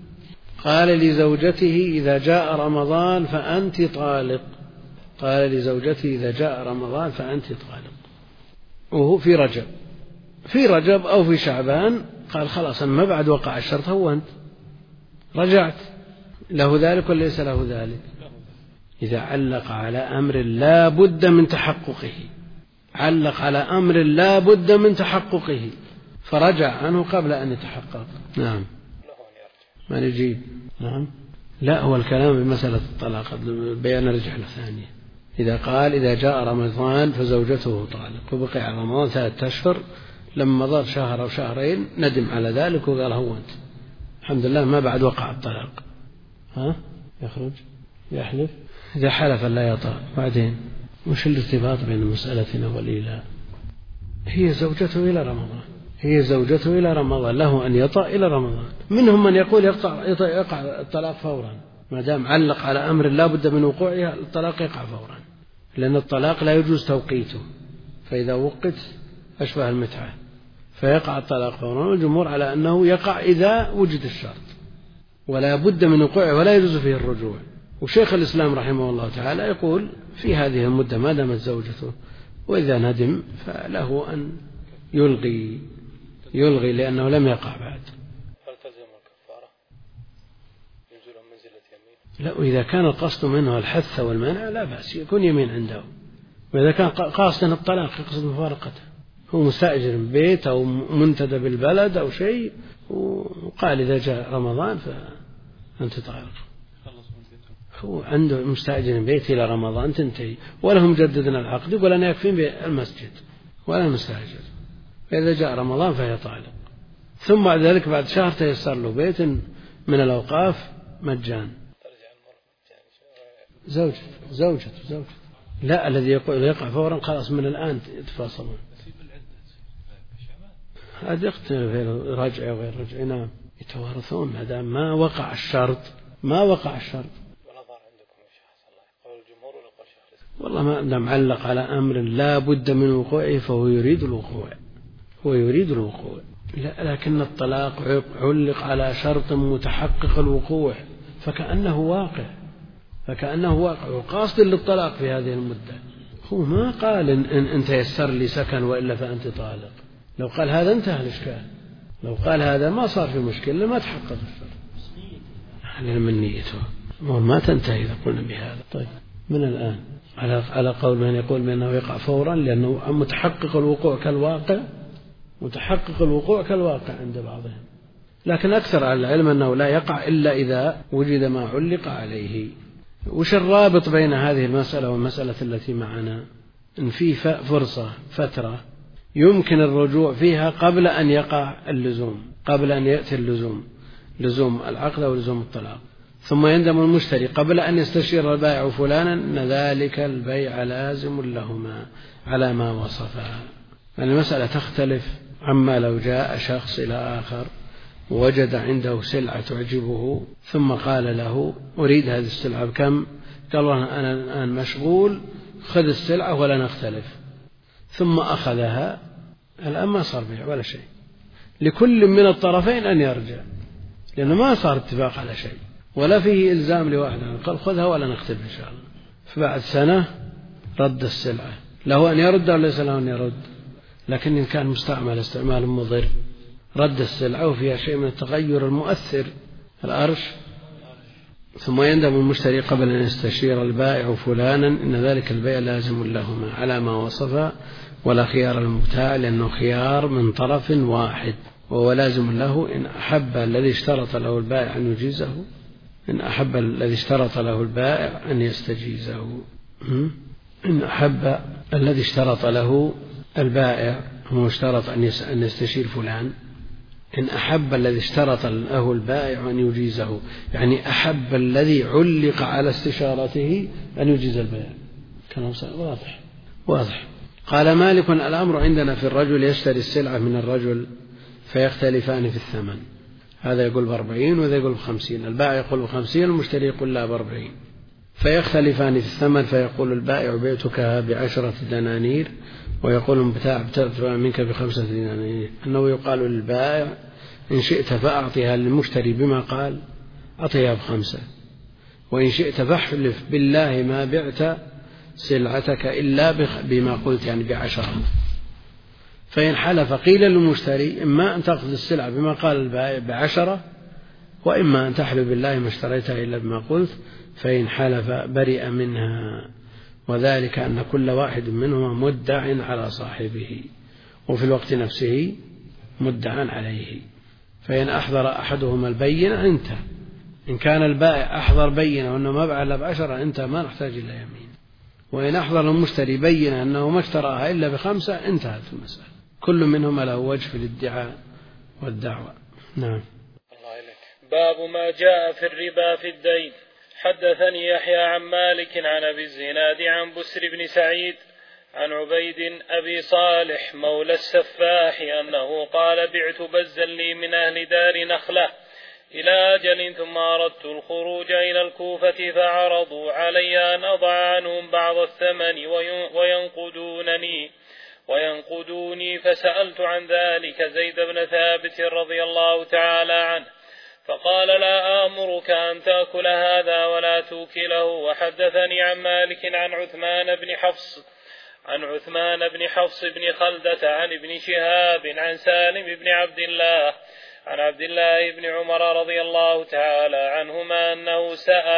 إذا جاء رمضان فأنت طالق، قال لزوجته إذا جاء رمضان فأنت طالق، وهو في رجب أو في شعبان، قال خلاص أنا ما بعد وقع الشرط هو أنت رجعت، له ذلك ولا ليس له ذلك؟ إذا علق على أمر لا بد من تحققه، علق على أمر لا بد من تحققه فرجع عنه قبل أن يتحقق، نعم ما نجيب، نعم لا، هو الكلام بمسألة الطلاق بيان رجحة ثانية. إذا قال إذا جاء رمضان فزوجته طالق وبقي على رمضان 3 أشهر، لما مضى شهر أو شهرين ندم على ذلك وقال هو أنت الحمد لله ما بعد وقع الطلاق، يخرج يحلف، إذا حلف لا يطأ. بعدين وش الارتباط بين مسألتنا والإيلاء؟ هي زوجته إلى رمضان، له أن يطأ إلى رمضان. منهم من يقول يقع الطلاق فورا، ما دام علق على أمر لا بد من وقوعها الطلاق يقع فورا، لأن الطلاق لا يجوز توقيته، فإذا وقت أشبه المتعة فيقع الطلاق فورا. والجمهور على أنه يقع إذا وجد الشرط ولا بد من وقوعه ولا يجوز فيه الرجوع. وشيخ الإسلام رحمه الله تعالى يقول في هذه المدة ما دامت زوجته، وإذا ندم فله أن يلغي لأنه لم يقع بعد. هل تلزم الكفارة؟ ينزل منزلة يمين؟ لا، وإذا كان القصد منه الحث والمنع لا بأس، يكون يمين عنده. وإذا كان قاصدا الطلاق يقصد مفارقته، هو مستأجر بيت أو منتدى بالبلد أو شيء، وقال إذا جاء رمضان فأنت طالق، هو عنده مستأجر بيت إلى رمضان تنتهي، ولهم جددنا العقد يقول أنا يكفين بالمسجد ولا مستأجر، فإذا جاء رمضان فهي طالق. ثم بعد ذلك بعد شهر تيسر له بيت من الأوقاف مجان. زوجته لا، الذي يقع فورا خلاص من الآن يتفاصلون. هذا يختلف بين رجع وغير رجع، نعم يتوارثون ما دام ما وقع الشرط. والله ما دام علق على أمر لا بد من وقوعه فهو يريد الوقوع. لا، لكن الطلاق علق على شرط متحقق الوقوع فكأنه واقع، فكأنه واقع قاصد للطلاق في هذه المدة. هو ما قال إن أنت يسر لي سكن وإلا فأنت طالق. لو قال هذا انتهى الإشكال، لو قال هذا ما صار في مشكلة، ما تحقق الشرط. على من نيته ما تنتهي إذا قلنا بهذا. طيب من الآن على قول من يقول بأنه يقع فورا لأنه متحقق الوقوع كالواقع، متحقق الوقوع كالواقع عند بعضهم، لكن أكثر على العلم أنه لا يقع إلا إذا وجد ما علق عليه. وش الرابط بين هذه المسألة والمسألة التي معنا؟ إن في فترة يمكن الرجوع فيها قبل أن يقع اللزوم، قبل أن يأتي اللزوم، لزوم العقد أو لزوم الطلاق، ثم يندم المشتري قبل أن يستشير البائع فلانا أن ذلك البيع لازم لهما على ما وصفا. المسألة تختلف عما لو جاء شخص إلى آخر وجد عنده سلعة تعجبه ثم قال له أريد هذه السلعة بكم؟ قال أنا الآن مشغول، خذ السلعة ولا نختلف، ثم أخذها. الآن ما صار بيع ولا شيء، لكل من الطرفين أن يرجع، لأنه ما صار اتفاق على شيء ولا فيه إلزام لواحد، قال خذها ولا نختلف إن شاء الله. فبعد سنة رد السلعة، له أن يرد ولا ليس له أن يرد؟ لكن إن كان مستعمل استعمال مضر رد السلعة وفيها شيء من التغير المؤثر الأرش. ثم يندم المشتري قبل أن يستشير البائع فلانا إن ذلك البيع لازم لهما على ما وصف، ولا خيار المبتاع لأنه خيار من طرف واحد، وهو لازم له إن أحب الذي اشترط له البائع أن يجيزه، إن أحب الذي اشترط له البائع أن يستجيزه. إن أحب الذي اشترط له البائع، هو اشترط أن يستشير فلان، إن أحب الذي اشترط له البائع أن يجيزه، يعني أحب الذي علق على استشارته أن يجيز البيع. كلام واضح. قال مالك الأمر عندنا في الرجل يشتري السلعة من الرجل فيختلفان في الثمن، هذا يقول ب40 وهذا يقول ب50، البائع يقول ب50 المشتري يقول لا ب40، فيختلفان في الثمن، فيقول البائع بعتكها ب10 دنانير ويقول المبتاع بعتها منك ب5 دنانير، أنه يقال للبائع إن شئت فأعطيها للمشتري بما قال أعطيها ب5، وإن شئت فاحلف بالله ما بعت سلعتك إلا بما قلت يعني ب10. فإن حلف قيل للمشتري إما أن تأخذ السلعة بما قال البائع ب10، وإما أن تحلف بالله ما اشتريتها إلا بما قلت، فإن حلف برئ منها، وذلك أن كل واحد منهما مدع على صاحبه وفي الوقت نفسه مدع عليه. فإن أحضر أحدهما البينة انتهى، إن كان البائع أحضر بينة وأنه ما باع إلا ب10 انت ما نحتاج إلى يمين، وإن أحضر المشتري بينة أنه ما اشتراها إلا ب5 انتهت المسألة، كل منهما له وجه في الادعاء والدعوة. نعم. باب ما جاء في الربا في الدين. حدثني يحيى عن مالك عن أبي الزناد عن بسر بن سعيد عن عبيد أبي صالح مولى السفاح أنه قال بعت بزا لي من أهل دار نخلة إلى أجل، ثم أردت الخروج إلى الكوفة فعرضوا علي أن أضع عنهم بعض الثمن وينقدوني، فسألت عن ذلك زيد بن ثابت رضي الله تعالى عنه، فقال لا آمرك أن تأكل هذا ولا توكله. وحدثني عن مالك عن عثمان بن حفص بن خلدة عن ابن شهاب عن سالم بن عبد الله عن عبد الله بن عمر رضي الله تعالى عنهما أنه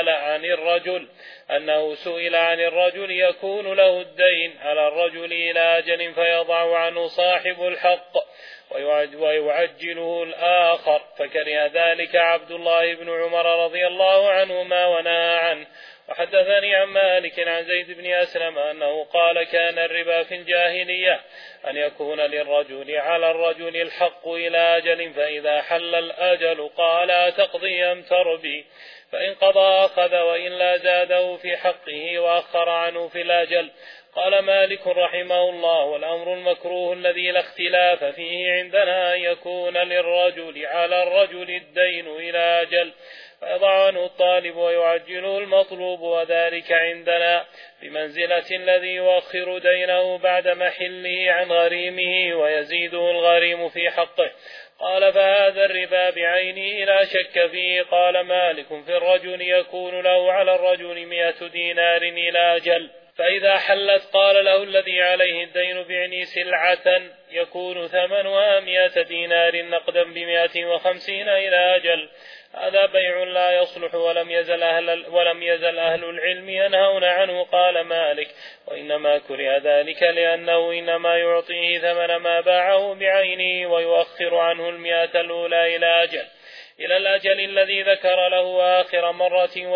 سئل عن الرجل يكون له الدين على الرجل إلى أجل فيضع عنه صاحب الحق ويعجله الآخر، فكره ذلك عبد الله بن عمر رضي الله عنهما ونهى عنه. وحدثني عن مالك عن زيد بن أسلم أنه قال كان الربا في الجاهلية أن يكون للرجل على الرجل الحق إلى أجل، فإذا حل الأجل قال تقضي أم تربي، فإن قضى أخذ وإن لا زاده في حقه وأخر عنه في الأجل. قال مالك رحمه الله: والأمر المكروه الذي لا اختلاف فيه عندنا أن يكون للرجل على الرجل الدين إلى أجل فيضع عنه الطالب ويعجله المطلوب، وذلك عندنا بمنزلة الذي يؤخر دينه بعد محله عن غريمه ويزيده الغريم في حقه. قال: فهذا الربا بعينه لا شك فيه. قال مالك: في الرجل يكون له على الرجل 100 دينار إلى أجل، فإذا حلت قال له الذي عليه الدين: بعني سلعة يكون ثمنها 100 دينار نقدا ب150 إلى أجل. هذا بيع لا يصلح، ولم يزل أهل العلم ينهون عنه. قال مالك: وإنما كره ذلك لأنه إنما يعطيه ثمن ما باعه بعينه ويؤخر عنه 100 الأولى إلى الأجل الذي ذكر له آخر مرة،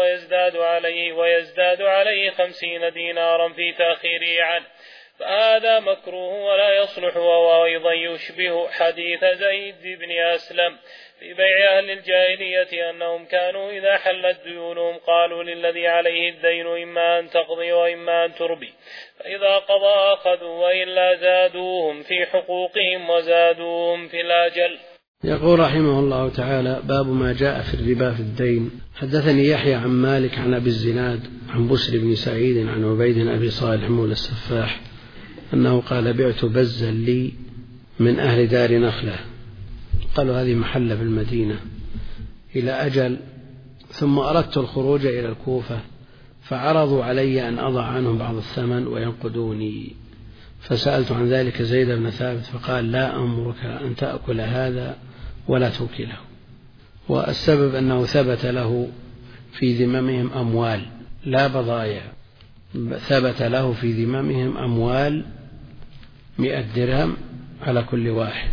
ويزداد عليه 50 دينارا في تأخيره عنه، فهذا مكروه ولا يصلح. وهو أيضا يشبه حديث زيد بن أسلم في بيع أهل الجاهلية أنهم كانوا إذا حلت ديونهم قالوا للذي عليه الدين: إما أن تقضي وإما أن تربي، فإذا قضى أخذوا، وإلا زادوهم في حقوقهم وزادوهم في الأجل. يقول رحمه الله تعالى: باب ما جاء في الربا في الدين. حدثني يحيى عن مالك عن أبي الزناد عن بسر بن سعيد عن عبيد أبي صالح مولى السفاح أنه قال: بعت بزا لي من أهل دار نخلة، قالوا هذه محلة بالمدينة، إلى أجل، ثم أردت الخروج إلى الكوفة فعرضوا علي أن أضع عنهم بعض الثمن وينقدوني، فسألت عن ذلك زيد بن ثابت فقال: لا أمرك أن تأكل هذا ولا توكله. والسبب أنه ثبت له في ذممهم أموال لا بضائع، ثبت له في ذممهم أموال 100 درهم على كل واحد،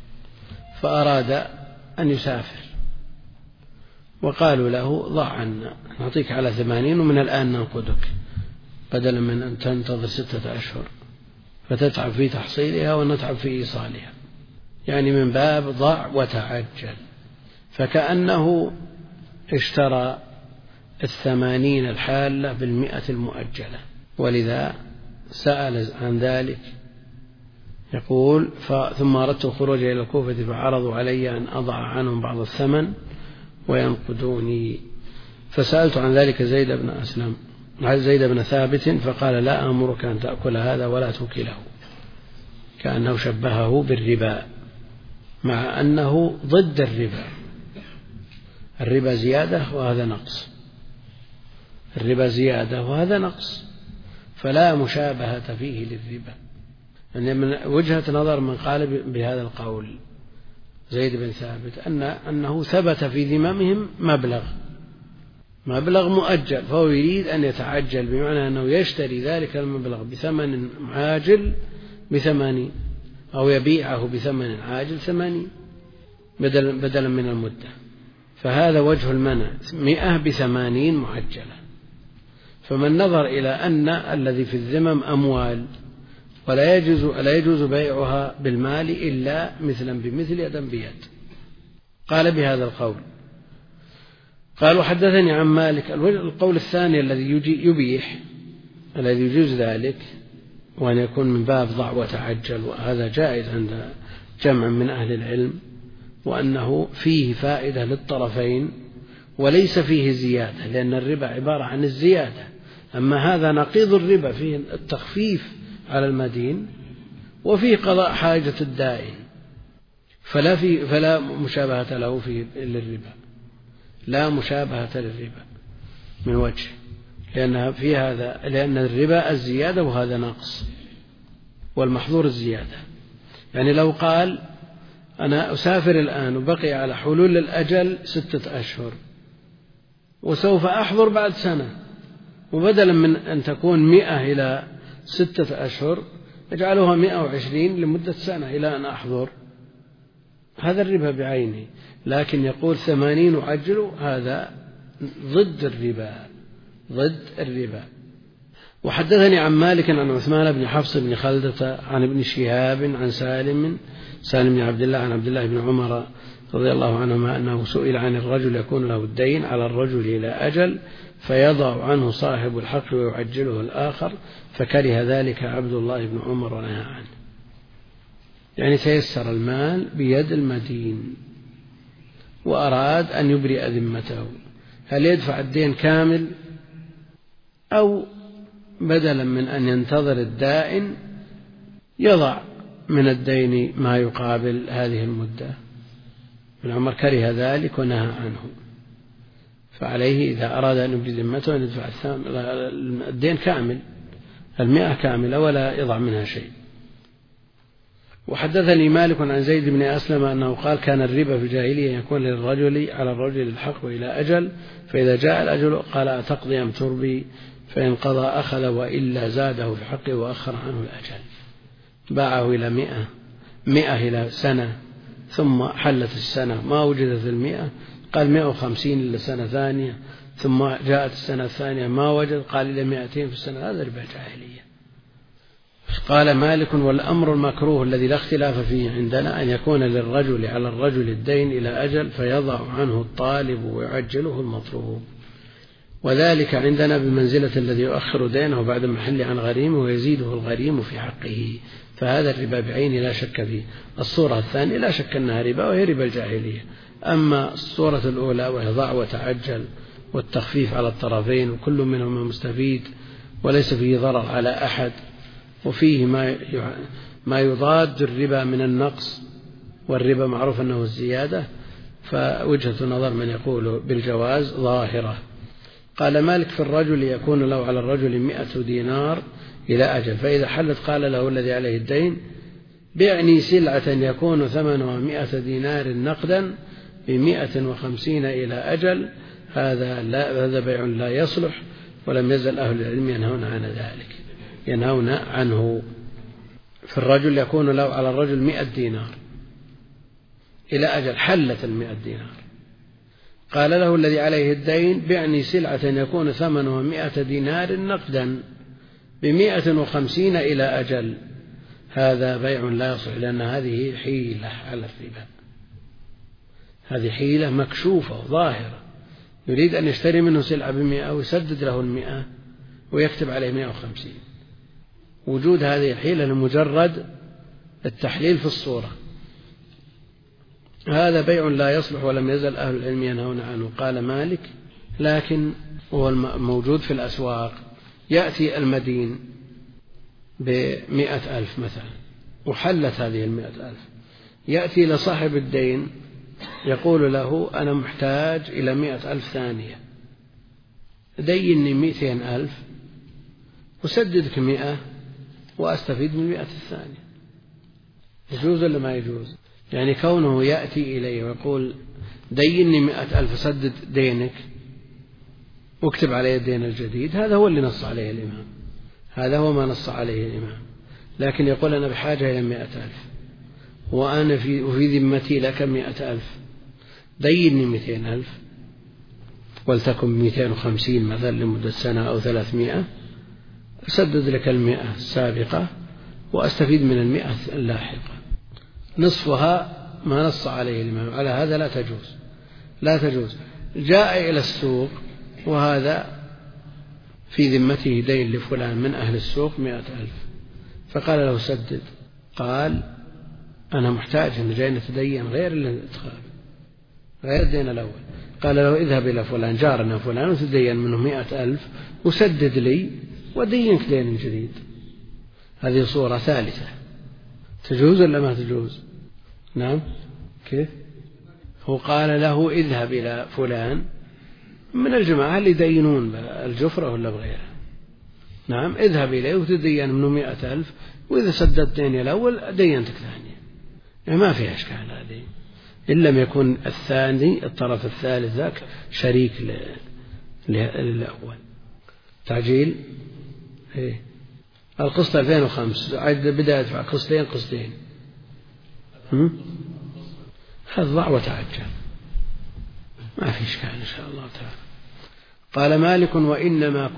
فأراد أن يسافر، وقالوا له: ضع عنا، نعطيك على 80 ومن الآن ننقدك، بدلا من أن تنتظر 6 أشهر فتتعب في تحصيلها ونتعب في إيصالها، يعني من باب ضع وتعجل. فكأنه اشترى 80 الحالة 100 المؤجلة، ولذا سأل عن ذلك. يقول: ثم أردت الخروج إلى الكوفة فعرضوا علي أن أضع عنهم بعض الثمن وينقدوني، فسألت عن ذلك زيد بن ثابت فقال: لا أمرك أن تأكل هذا ولا توكله، كأنه شبهه بالربا، مع أنه ضد الربا. الربا زيادة وهذا نقص، الربا زيادة وهذا نقص، فلا مشابهة فيه للربا. يعني من وجهة نظر من قال بهذا القول زيد بن ثابت أنه ثبت في ذممهم مبلغ مؤجل، فهو يريد أن يتعجل، بمعنى أنه يشتري ذلك المبلغ بثمن عاجل ب80، أو يبيعه بثمن عاجل 80 بدلا من المدة، فهذا وجه المنع، 100 ب80 معجلة. فمن نظر إلى أن الذي في الذمم أموال ولا يجوز بيعها بالمال إلا مثلا بمثل يدا بيد، قال بهذا القول. قالوا: حدثني عن مالك. القول الثاني الذي يبيح، الذي يجوز ذلك، وأن يكون من باب ضع وتعجل، وهذا جائز عند جمع من أهل العلم، وأنه فيه فائدة للطرفين وليس فيه زيادة، لأن الربا عبارة عن الزيادة، أما هذا نقيض الربا، فيه التخفيف على المدين وفيه قضاء حاجة الدائن، فلا مشابهة له في للربا، لا مشابهة للربا من وجه، لأن الربا الزيادة وهذا نقص، والمحظور الزيادة. يعني لو قال: أنا أسافر الآن وبقي على حلول الأجل 6 أشهر وسوف أحضر بعد سنة، وبدلا من أن تكون 100 إلى 6 أشهر يجعلها 120 لمدة سنة إلى أن أحضر، هذا الربا بعينه. لكن يقول 80 أعجل، هذا ضد الربا. وحدثني عن مالك عن عثمان بن حفص بن خلدة عن ابن شهاب عن سالم بن عبد الله عن عبد الله بن عمر رضي الله عنهما أنه سئل عن الرجل يكون له الدين على الرجل إلى أجل فيضع عنه صاحب الحق ويعجله الآخر، فكره ذلك عبد الله بن عمر ونهى عنه. يعني تيسر المال بيد المدين وأراد أن يبرئ ذمته، هل يدفع الدين كامل أو بدلا من أن ينتظر الدائن يضع من الدين ما يقابل هذه المدة؟ ابن عمر كره ذلك ونهى عنه، فعليه إذا أراد أن يبرئ ذمته أن يدفع الدين كامل، 100 كاملة ولا يضع منها شيء. وحدثني مالك عن زيد بن أسلم أنه قال كان الربا في الجاهلية يكون للرجل على الرجل الحق إلى أجل، فإذا جاء الأجل قال أتقضي أم تربي، فإن قضى أخذ وإلا زاده في حقه وأخر عنه الأجل. باعه إلى 100 إلى سنة، ثم حلت السنة ما وجدت 100، قال 150 إلى سنة ثانية، ثم جاءت السنة الثانية ما وجد، قال إلى 200 في السنة، هذا ربا جاهلية. قال مالك والأمر المكروه الذي لا اختلاف فيه عندنا أن يكون للرجل على الرجل الدين إلى أجل فيضع عنه الطالب ويعجله المطلوب، وذلك عندنا بمنزلة الذي يؤخر دينه بعد محل عن غريمه ويزيده الغريم في حقه، فهذا الربا بعينه لا شك فيه. الصورة الثانية لا شك أنها ربا وهي ربا الجاهلية، أما الصورة الأولى وهي ضع وتعجل والتخفيف على الطرفين وكل منهما مستفيد وليس فيه ضرر على أحد، وفيه ما يضاد الربا من النقص، والربا معروف أنه الزيادة، فوجهة نظر من يقول بالجواز ظاهرة. قال مالك في الرجل يكون له على الرجل 100 دينار إلى أجل، فإذا حلت قال له الذي عليه الدين بعني سلعة يكون ثمنها 100 دينار نقدا ب150 إلى أجل، هذا بيع لا يصلح، ولم يزل أهل العلم ينهون عن ذلك، ينهون عنه. في الرجل يكون له على الرجل 100 دينار إلى أجل، حلت 100 دينار، قال له الذي عليه الدين بعني سلعة يكون ثمنها 100 دينار نقدا ب150 إلى أجل، هذا بيع لا يصح، لأن هذه حيلة على الربا، هذه حيلة مكشوفة ظاهرة، يريد أن يشتري منه سلعة ب100 ويسدد له 100 ويكتب عليه 150. وجود هذه الحيلة لمجرد التحليل في الصورة، هذا بيع لا يصلح، ولم يزل أهل العلم ينهون عنه. قال مالك لكن هو موجود في الأسواق، يأتي المدين ب100,000 مثلا وحلت هذه 100,000، يأتي لصاحب الدين يقول له أنا محتاج إلى 100,000 ثانية، ديني 200,000 وسددك 100 وأستفيد من 100 الثانية. يجوز ولا ما يجوز؟ يعني كونه يأتي إليه ويقول ديني 100,000 سدد دينك واكتب عليه الدين الجديد، هذا هو اللي نص عليه الإمام، هذا هو ما نص عليه الإمام. لكن يقول أنا بحاجة إلى 100,000 وأنا في ذمتي لك 100,000، ديني 200,000 ولتكن 250 مثلا لمدة سنة أو 300، أسدد لك 100 السابقة وأستفيد من 100 اللاحقة، نصفها ما نص عليه الإمام، على هذا لا تجوز. جاء إلى السوق وهذا في ذمته دين لفلان من أهل السوق 100,000، فقال له سدد، قال أنا محتاج أن جاي نتدين غير الانتخاب غير الدين الأول، قال له اذهب إلى فلان جارنا فلان وتدين منه 100,000 وسدد لي ودينك دين جديد. هذه صورة ثالثة، تجوز ولا ما تجوز؟ نعم. كيف؟ هو قال له اذهب إلى فلان من الجماعة اللي يدينون الجفرة ولا بغيرها، نعم، اذهب إليه وتدين منه 100,000 وإذا سددت ديني الأول دينتك ثانية، يعني ما فيها إشكال هذه، إن لم يكن الثاني الطرف الثالث ذاك شريك للأول. تعجيل إيه؟ القسط 2005 بدأ يدفع قسطين هذا ضع وتعجل، ما في إشكال إن شاء الله تعالى. قال مالك وإنما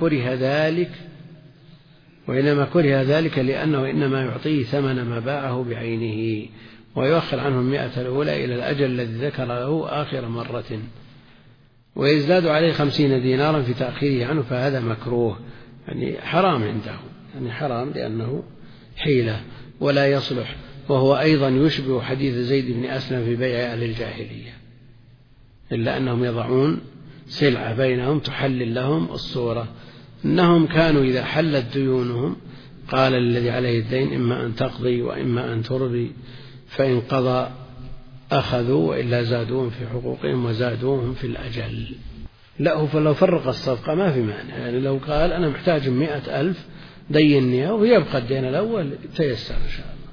كره ذلك لأنه إنما يعطيه ثمن ما باعه بعينه ويؤخر عنه 100 الأولى إلى الأجل الذي ذكر له آخر مرة، ويزداد عليه 50 دينارا في تأخيره عنه، فهذا مكروه، يعني حرام عنده، يعني حرام لأنه حيلة ولا يصلح. وهو أيضا يشبه حديث زيد بن أسلم في بيع أهل الجاهلية، إلا أنهم يضعون سلعة بينهم تحلل لهم الصورة، إنهم كانوا إذا حلت ديونهم قال الذي عليه الدين إما أن تقضي وإما أن ترضي، فإن قضى أخذوا وإلا زادوهم في حقوقهم وزادوهم في الأجل. لا، فلو فرق الصفقة ما في مانع، يعني لو قال أنا محتاج 100,000 ديني ويبقى الدين الأول تيسر إن شاء الله.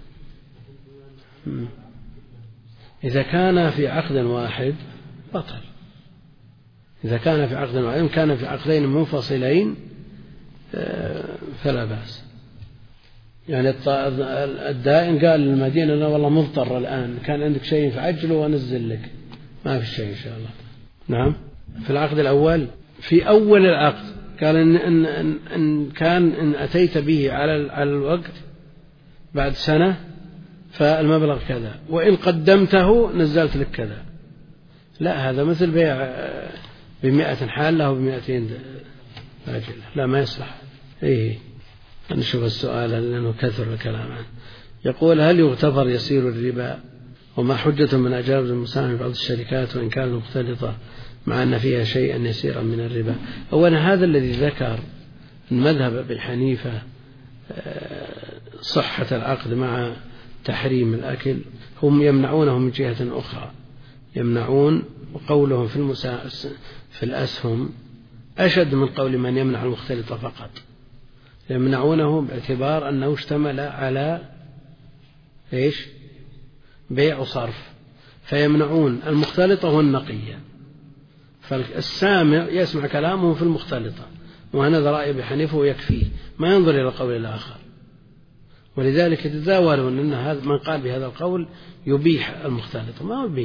إذا كان في عقد واحد بطل، إذا كان في عقد واحد، إن كان في عقدين منفصلين فلا بأس. يعني الدائن قال للمدينة أنا والله مضطر الآن، كان عندك شيء فعجله وأنزل لك، ما في شيء إن شاء الله. نعم، في العقد الأول في أول العقد قال إن أتيت به على الوقت بعد سنة فالمبلغ كذا، وإن قدمته نزلت لك كذا. لا، هذا مثل بيع ب100 حالة و200 آجلة، لا ما يصلح. نشوف السؤال لأنه كثر الكلام عنه. يقول هل يغتفر يسير الربا؟ وما حجة من أجاب المساهم بعض الشركات وإن كانت مختلطة مع أن فيها شيئا يسيرا من الربا؟ أولا هذا الذي ذكر المذهب أبي حنيفة صحة العقد مع تحريم الأكل، هم يمنعونه من جهة أخرى، يمنعون، وقولهم في الأسهم أشد من قول من يمنع المختلطة فقط. يمنعونه باعتبار أنه اشتمل على بيع وصرف، فيمنعون المختلطة والنقية، فالسامع يسمع كلامه في المختلطة، وهذا رأي أبي حنيفة ويكفيه، ما ينظر إلى القول الآخر. ولذلك يتداولون أن هذا من قال بهذا القول يبيح المختلطة،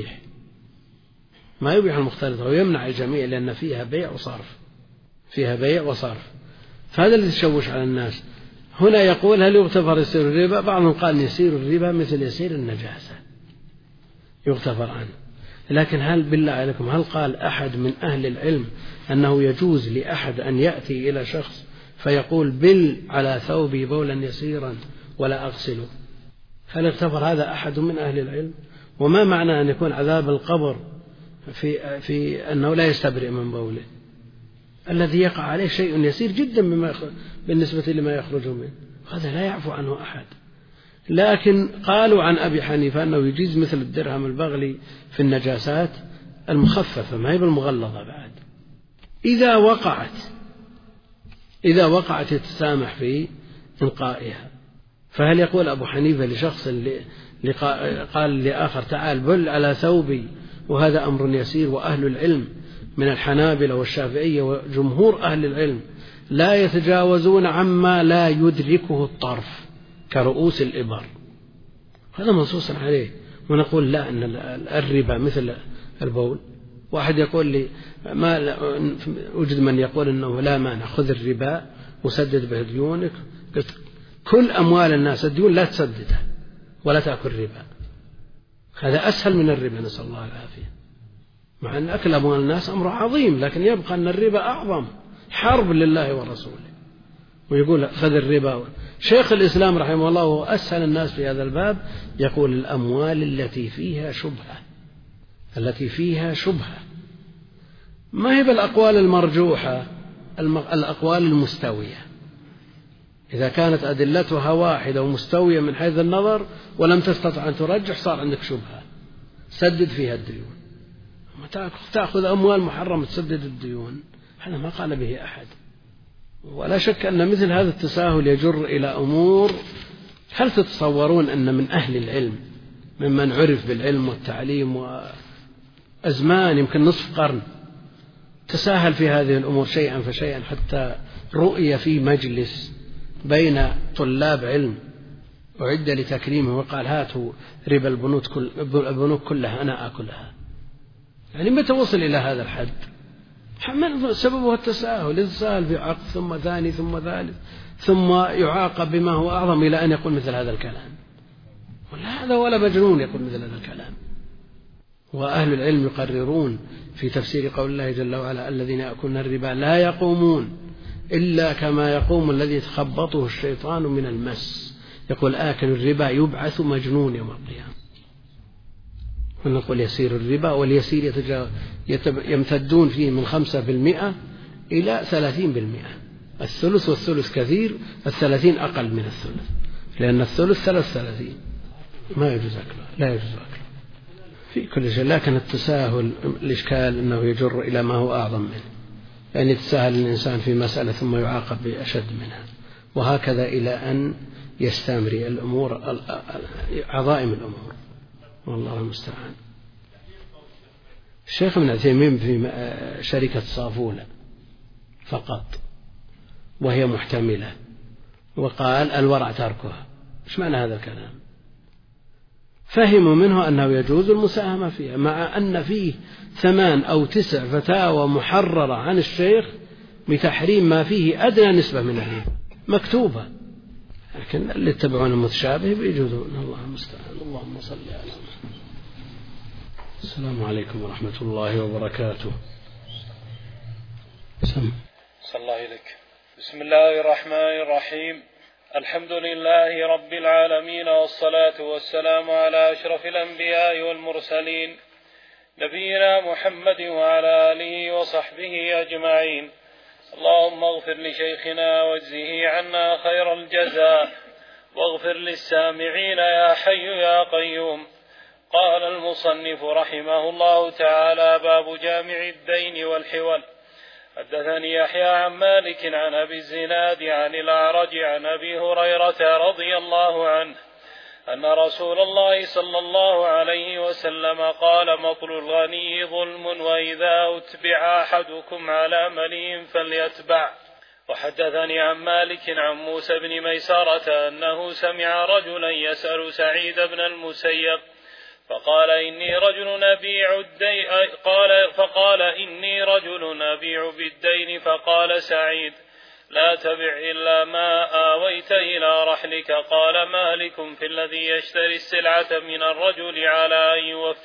ما يبيح المختلطة ويمنع الجميع، لأن فيها بيع وصرف، فيها بيع وصرف. فهذا الذي تشوش على الناس. هنا يقول هل يغتفر يسير الربا؟ بعضهم قال يسير الربا مثل يسير النجاسة يغتفر عنه، لكن هل بالله عليكم هل قال أحد من أهل العلم أنه يجوز لأحد أن يأتي إلى شخص فيقول بل على ثوبي بولا يسيرا ولا أغسله؟ هل اغتفر هذا أحد من أهل العلم؟ وما معنى أن يكون عذاب القبر في أنه لا يستبرئ من بوله؟ الذي يقع عليه شيء يسير جدا بالنسبة لما يخرج منه، هذا لا يعفو عنه أحد. لكن قالوا عن أبي حنيفة أنه يجيز مثل الدرهم البغلي في النجاسات المخففة، ما هي بالمغلظة بعد، إذا وقعت يتسامح في إنقائها. فهل يقول أبو حنيفة لشخص اللي قال لآخر تعال بل على ثوبي، وهذا أمر يسير؟ وأهل العلم من الحنابلة والشافعية وجمهور أهل العلم لا يتجاوزون عما لا يدركه الطرف كرؤوس الإبر، هذا منصوص عليه. ونقول لا، أن الربا مثل البول. واحد يقول لي ما وجد من يقول أنه لا مانع، خذ الربا وسدد به ديونك. قلت كل أموال الناس الديون لا تسددها ولا تأكل ربا، هذا أسهل من الربا، نسأل الله العافية. مع أن أكل أموال الناس أمر عظيم، لكن يبقى أن الربا أعظم، حرب لله ورسوله. ويقول خذ الربا. شيخ الإسلام رحمه الله وهو أسهل الناس في هذا الباب يقول الأموال التي فيها شبهة ما هي بالأقوال المرجوحة، الأقوال المستوية. إذا كانت أدلتها واحدة ومستوية من حيث النظر ولم تستطع أن ترجح صار عندك شبهة، سدد فيها الديون. تأخذ أموال محرمة تسدد الديون، هذا ما قال به أحد. ولا شك أن مثل هذا التساهل يجر إلى أمور. هل تتصورون أن من أهل العلم ممن عرف بالعلم والتعليم وأزمان يمكن نصف قرن تساهل في هذه الأمور شيئا فشيئا، حتى رؤية في مجلس بين طلاب علم أعد لتكريمه وقال هاتوا ربا البنوك كلها أنا آكلها؟ يعني متى وصل إلى هذا الحد؟ سببه التساهل، يتساهل في عقد ثم ثاني ثم ثالث ثم يعاقب بما هو أعظم إلى أن يقول مثل هذا الكلام. ولا هذا ولا مجنون يقول مثل هذا الكلام. وأهل العلم يقررون في تفسير قول الله جل وعلا الذين يأكلون الربا لا يقومون إلا كما يقوم الذي يتخبطه الشيطان من المس. يقول آكل الربا يبعث مجنون يوم القيامة. ونقول يسير الربا واليسير يمتدون فيه من 5% إلى 30%. الثلث والثلث كثير، 30 أقل من الثلث، لأن الثلث 33 ما يجوز أكله، لا يجوز أكله في كل شيء. لكن التساهل الإشكال أنه يجر إلى ما هو أعظم منه، يعني يتساهل الإنسان في مسألة ثم يعاقب بأشد منها، وهكذا إلى أن يستمري الأمور عظائم الأمور، والله المستعان. الشيخ ابن عثيمين في شركة صافولة فقط وهي محتملة، وقال الورع تركها. إيش معنى هذا الكلام؟ فهموا منه أنه يجوز المساهمة فيها، مع أن فيه 8 أو 9 فتاوى محررة عن الشيخ بتحريم ما فيه أدنى نسبة من الربا مكتوبة، لكن اللي يتبعون المتشابه بيجوزون. الله المستعان. اللهم صل على محمد. السلام عليكم ورحمة الله وبركاته. صلى الله عليك. بسم الله الرحمن الرحيم. الحمد لله رب العالمين، والصلاة والسلام على أشرف الأنبياء والمرسلين نبينا محمد وعلى آله وصحبه أجمعين. اللهم اغفر لشيخنا واجزه عنا خير الجزاء، واغفر للسامعين يا حي يا قيوم. قال المصنف رحمه الله تعالى: باب جامع الدين والحول. حدثني يحيى عن مالك عن أبي الزناد عن الأعرج عن أبي هريرة رضي الله عنه أن رسول الله صلى الله عليه وسلم قال: مطل الغني ظلم، وإذا أتبع أحدكم على مليء فليتبع. وحدثني عن مالك عن موسى بن ميسرة أنه سمع رجلا يسأل سعيد بن المسيب فقال: إني رجل أبيع بالدين. فقال سعيد: لا تبع إلا ما آويت إلى رحلك. قال مالك: في الذي يشتري السلعة من الرجل على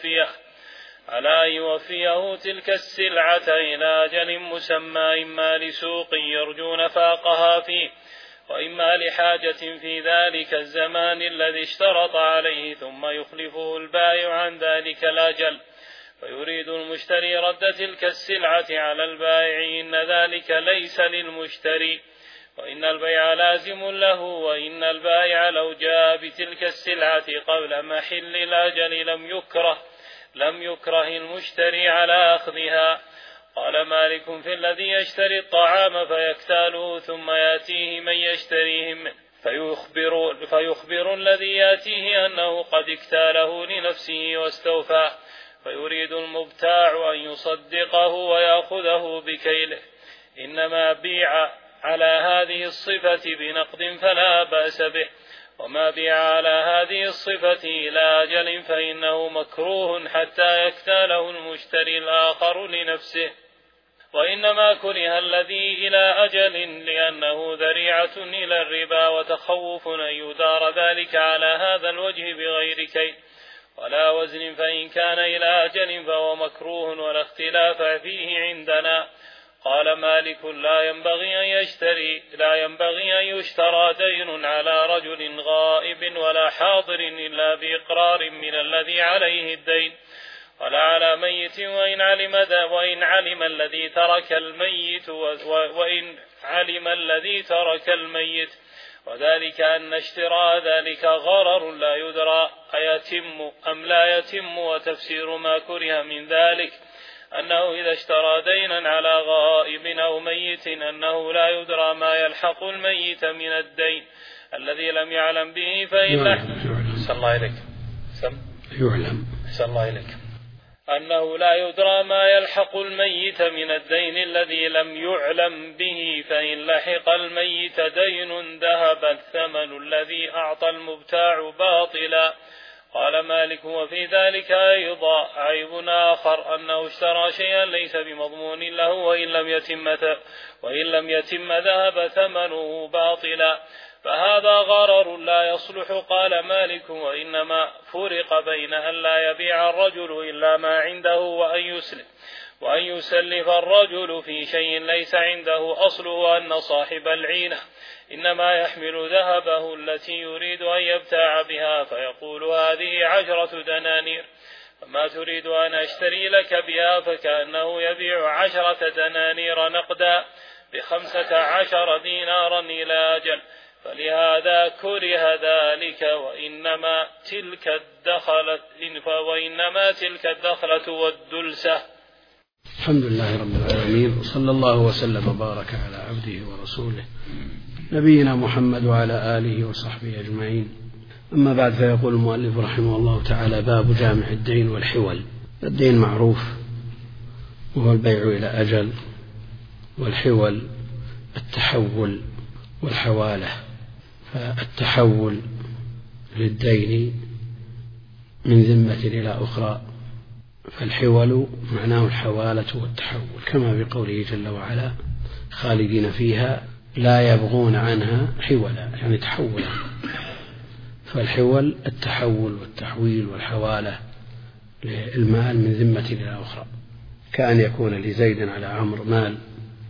أن يوفيه تلك السلعة إلى أجل مسمى، إما لسوق يرجو نفاقها فيه، وإما لحاجة في ذلك الزمان الذي اشترط عليه، ثم يخلفه البائع عن ذلك الأجل، فيريد المشتري رد تلك السلعة على البائع، إن ذلك ليس للمشتري، وإن البيع لازم له، وإن البائع لو جاء بتلك السلعة قبل محل الأجل لم يكره المشتري على أخذها. قال مالك: في الذي يشتري الطعام فيكتاله ثم يأتيه من يشتريه منه فيخبر الذي يأتيه أنه قد اكتاله لنفسه واستوفاه، فيريد المبتاع أن يصدقه ويأخذه بكيله. إنما بيع على هذه الصفة بنقد فلا بأس به، وما بيع على هذه الصفة إلى أجل فإنه مكروه حتى يكتاله المشتري الآخر لنفسه. وإنما كره الذي إلى أجل لأنه ذريعة إلى الربا، وتخوف أن يدار ذلك على هذا الوجه بغير كيل ولا وزن، فإن كان إلى أجل فهو مكروه ولا اختلاف فيه عندنا. قال مالك: لا ينبغي أن يشترى دين على رجل غائب ولا حاضر إلا بإقرار من الذي عليه الدين، ولا على ميت وإن علم الذي ترك الميت، وذلك أن اشتراء ذلك غرر لا يدرى أيتم أم لا يتم. وتفسير ما كره من ذلك أنه إذا اشترى دينا على غائب أو ميت أنه لا يدرى ما يلحق الميت من الدين الذي لم يعلم به، أنه لا يدرى ما يلحق الميت من الدين الذي لم يعلم به، فإن لحق الميت دين ذهب الثمن الذي أعطى المبتاع باطلا، قال مالك: وفي ذلك أيضا عيب آخر، أنه اشترى شيئا ليس بمضمون له وإن لم يتم ذهب ثمنه باطلا، فهذا غرر لا يصلح. قال مالك: وإنما فرق بين أن لا يبيع الرجل إلا ما عنده وأن يسلف الرجل في شيء ليس عنده أصله، أن صاحب العينة إنما يحمل ذهبه التي يريد أن يبتاع بها فيقول: هذه 10 دنانير، فما تريد أن أشتري لك بها، فكأنه يبيع 10 دنانير نقدا ب15 دينارا إلى أجل، فلهذا كره ذلك، وإنما تلك الدخلة والدلسة. الحمد لله رب العالمين، وصلى الله وسلم وبارك على عبده ورسوله نبينا محمد وعلى آله وصحبه أجمعين. أما بعد، فيقول المؤلف رحمه الله تعالى: باب جامع الدين والحول. الدين معروف وهو البيع إلى أجل، والحول التحول والحوالة. فالتحول للدين من ذمة إلى أخرى، فالحول معناه الحوالة والتحول، كما بقوله جل وعلا: خالدين فيها لا يبغون عنها حولا، يعني تحولا. فالحول التحول والتحويل والحوالة للمال من ذمة إلى أخرى، كأن يكون لزيد على عمرو مال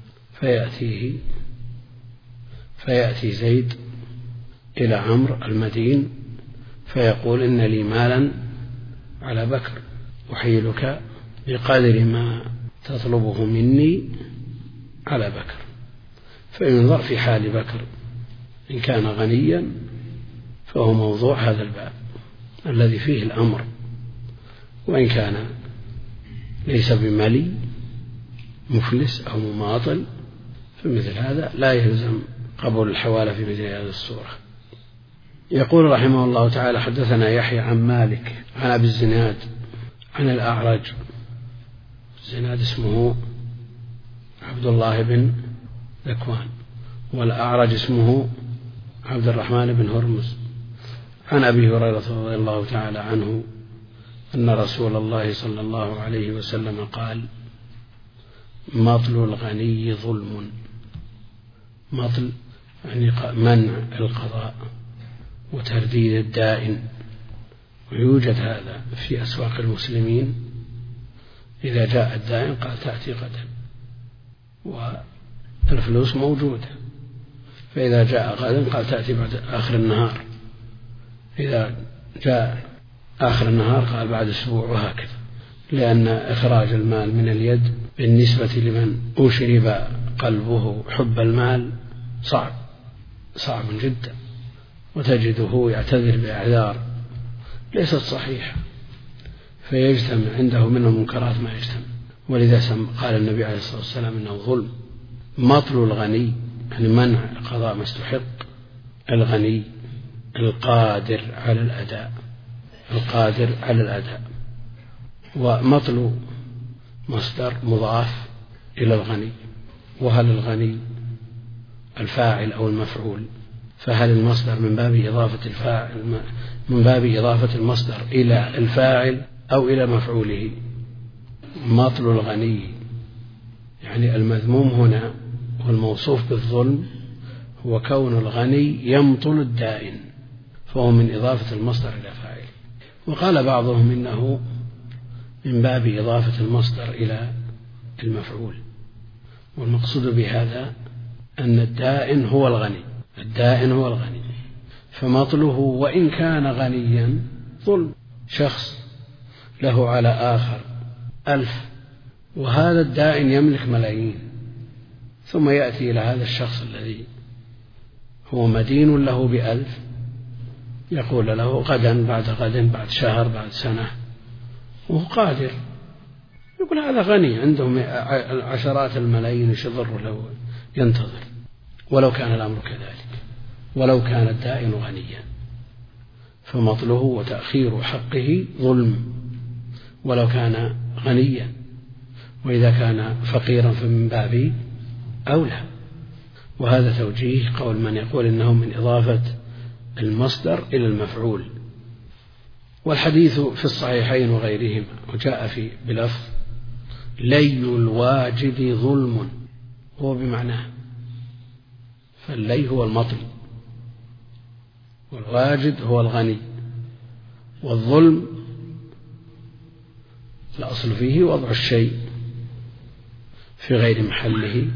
فيأتي زيد إلى عمرو المدين فيقول: إن لي مالا على بكر أحيلك بقدر ما تطلبه مني على بكر. فينظر في حال بكر، إن كان غنيا فهو موضوع هذا الباب الذي فيه الأمر، وإن كان ليس بملي مفلس أو مماطل فمثل هذا لا يلزم قبول الحوالة في مثل هذه الصورة. يقول رحمه الله تعالى: حدثنا يحيى عن مالك عن أبي الزناد عن الأعرج. الزناد اسمه عبد الله بن ذكوان، والأعرج اسمه عبد الرحمن بن هرمز، عن أبي هريرة رضي الله تعالى عنه أن رسول الله صلى الله عليه وسلم قال: مطل الغني ظلم. مطل يعني منع القضاء وترديد الدائن، ويوجد هذا في أسواق المسلمين. إذا جاء الدائن قال: تأتي غدا، والفلوس موجودة. فإذا جاء غدا قال: تأتي بعد آخر النهار. إذا جاء آخر النهار قال: بعد أسبوع، وهكذا. لأن إخراج المال من اليد بالنسبة لمن أشرب قلبه حب المال صعب جدا، وتجده يعتذر بأعذار ليست صحيحة، فيجتمع عنده من المنكرات ما يجتمع. ولذا قال النبي عليه الصلاة والسلام: إنه ظلم. مطل الغني يعني منع قضاء ما استحق. الغني القادر على الأداء. ومطل مصدر مضاف إلى الغني. وهل الغني الفاعل أو المفعول؟ فهل المصدر من باب إضافة المصدر إلى الفاعل أو إلى مفعوله؟ مطل الغني يعني المذموم هنا والموصوف بالظلم هو كون الغني يمطل الدائن، فهو من إضافة المصدر إلى فاعل. وقال بعضهم إنه من باب إضافة المصدر إلى المفعول، والمقصود بهذا أن الدائن هو الغني، فمطله وإن كان غنيا ظلم. شخص له على آخر 1000، وهذا الدائن يملك ملايين، ثم يأتي إلى هذا الشخص الذي هو مدين له ب1000 يقول له: غدا، بعد غد، بعد شهر، بعد سنة، وهو قادر. يقول: هذا غني عنده عشرات الملايين، ايش يضر له ينتظر؟ ولو كان الأمر كذلك، ولو كان الدائن غنيا، فمطله وتأخير حقه ظلم ولو كان غنيا، وإذا كان فقيرا فمن باب أولى. وهذا توجيه قول من يقول إنه من إضافة المصدر إلى المفعول. والحديث في الصحيحين وغيرهما وجاء في بلفظ لي الواجد ظلم، هو بمعناه، فاللي هو المطل، والواجد هو الغني، والظلم الأصل فيه وضع الشيء في غير محله،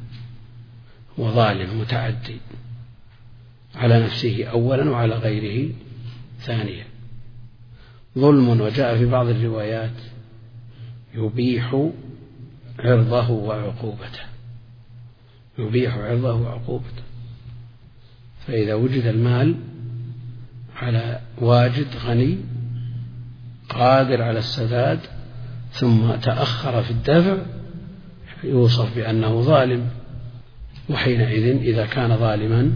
وظالم متعدي على نفسه أولا وعلى غيره ثانيا. ظلم، وجاء في بعض الروايات يبيح عرضه وعقوبته، يبيح عرضه وعقوبته. فإذا وجد المال على واجد غني قادر على السداد ثم تأخر في الدفع يوصف بأنه ظالم، وحينئذ إذا كان ظالما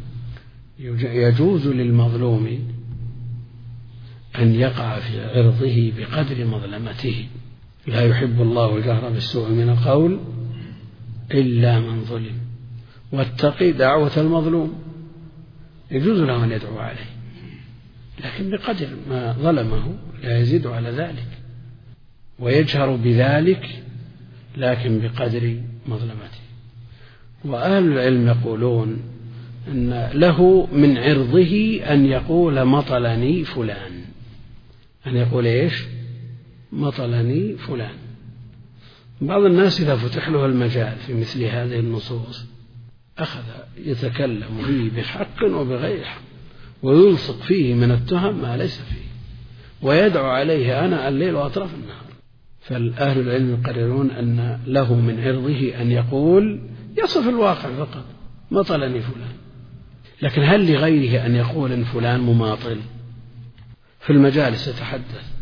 يجوز للمظلوم أن يقع في عرضه بقدر مظلمته. لا يحب الله الجهر بالسوء من القول إلا من ظلم، واتقي دعوة المظلوم، يجوز له أن يدعو عليه لكن بقدر ما ظلمه، لا يزيد على ذلك، ويجهر بذلك لكن بقدر مظلمته. وأهل العلم يقولون أن له من عرضه أن يقول مطلني فلان، أن يقول إيش؟ مطلني فلان. بعض الناس إذا فتح له المجال في مثل هذه النصوص أخذ يتكلم فيه بحق وبغير حق، ويلصق فيه من التهم ما ليس فيه، ويدعو عليه آناء الليل وأطراف النهار. فالأهل العلم يقررون أن له من عرضه أن يقول يصف الواقع فقط مطلني فلان، لكن هل لغيره أن يقول إن فلان مماطل؟ في المجالس يتحدث،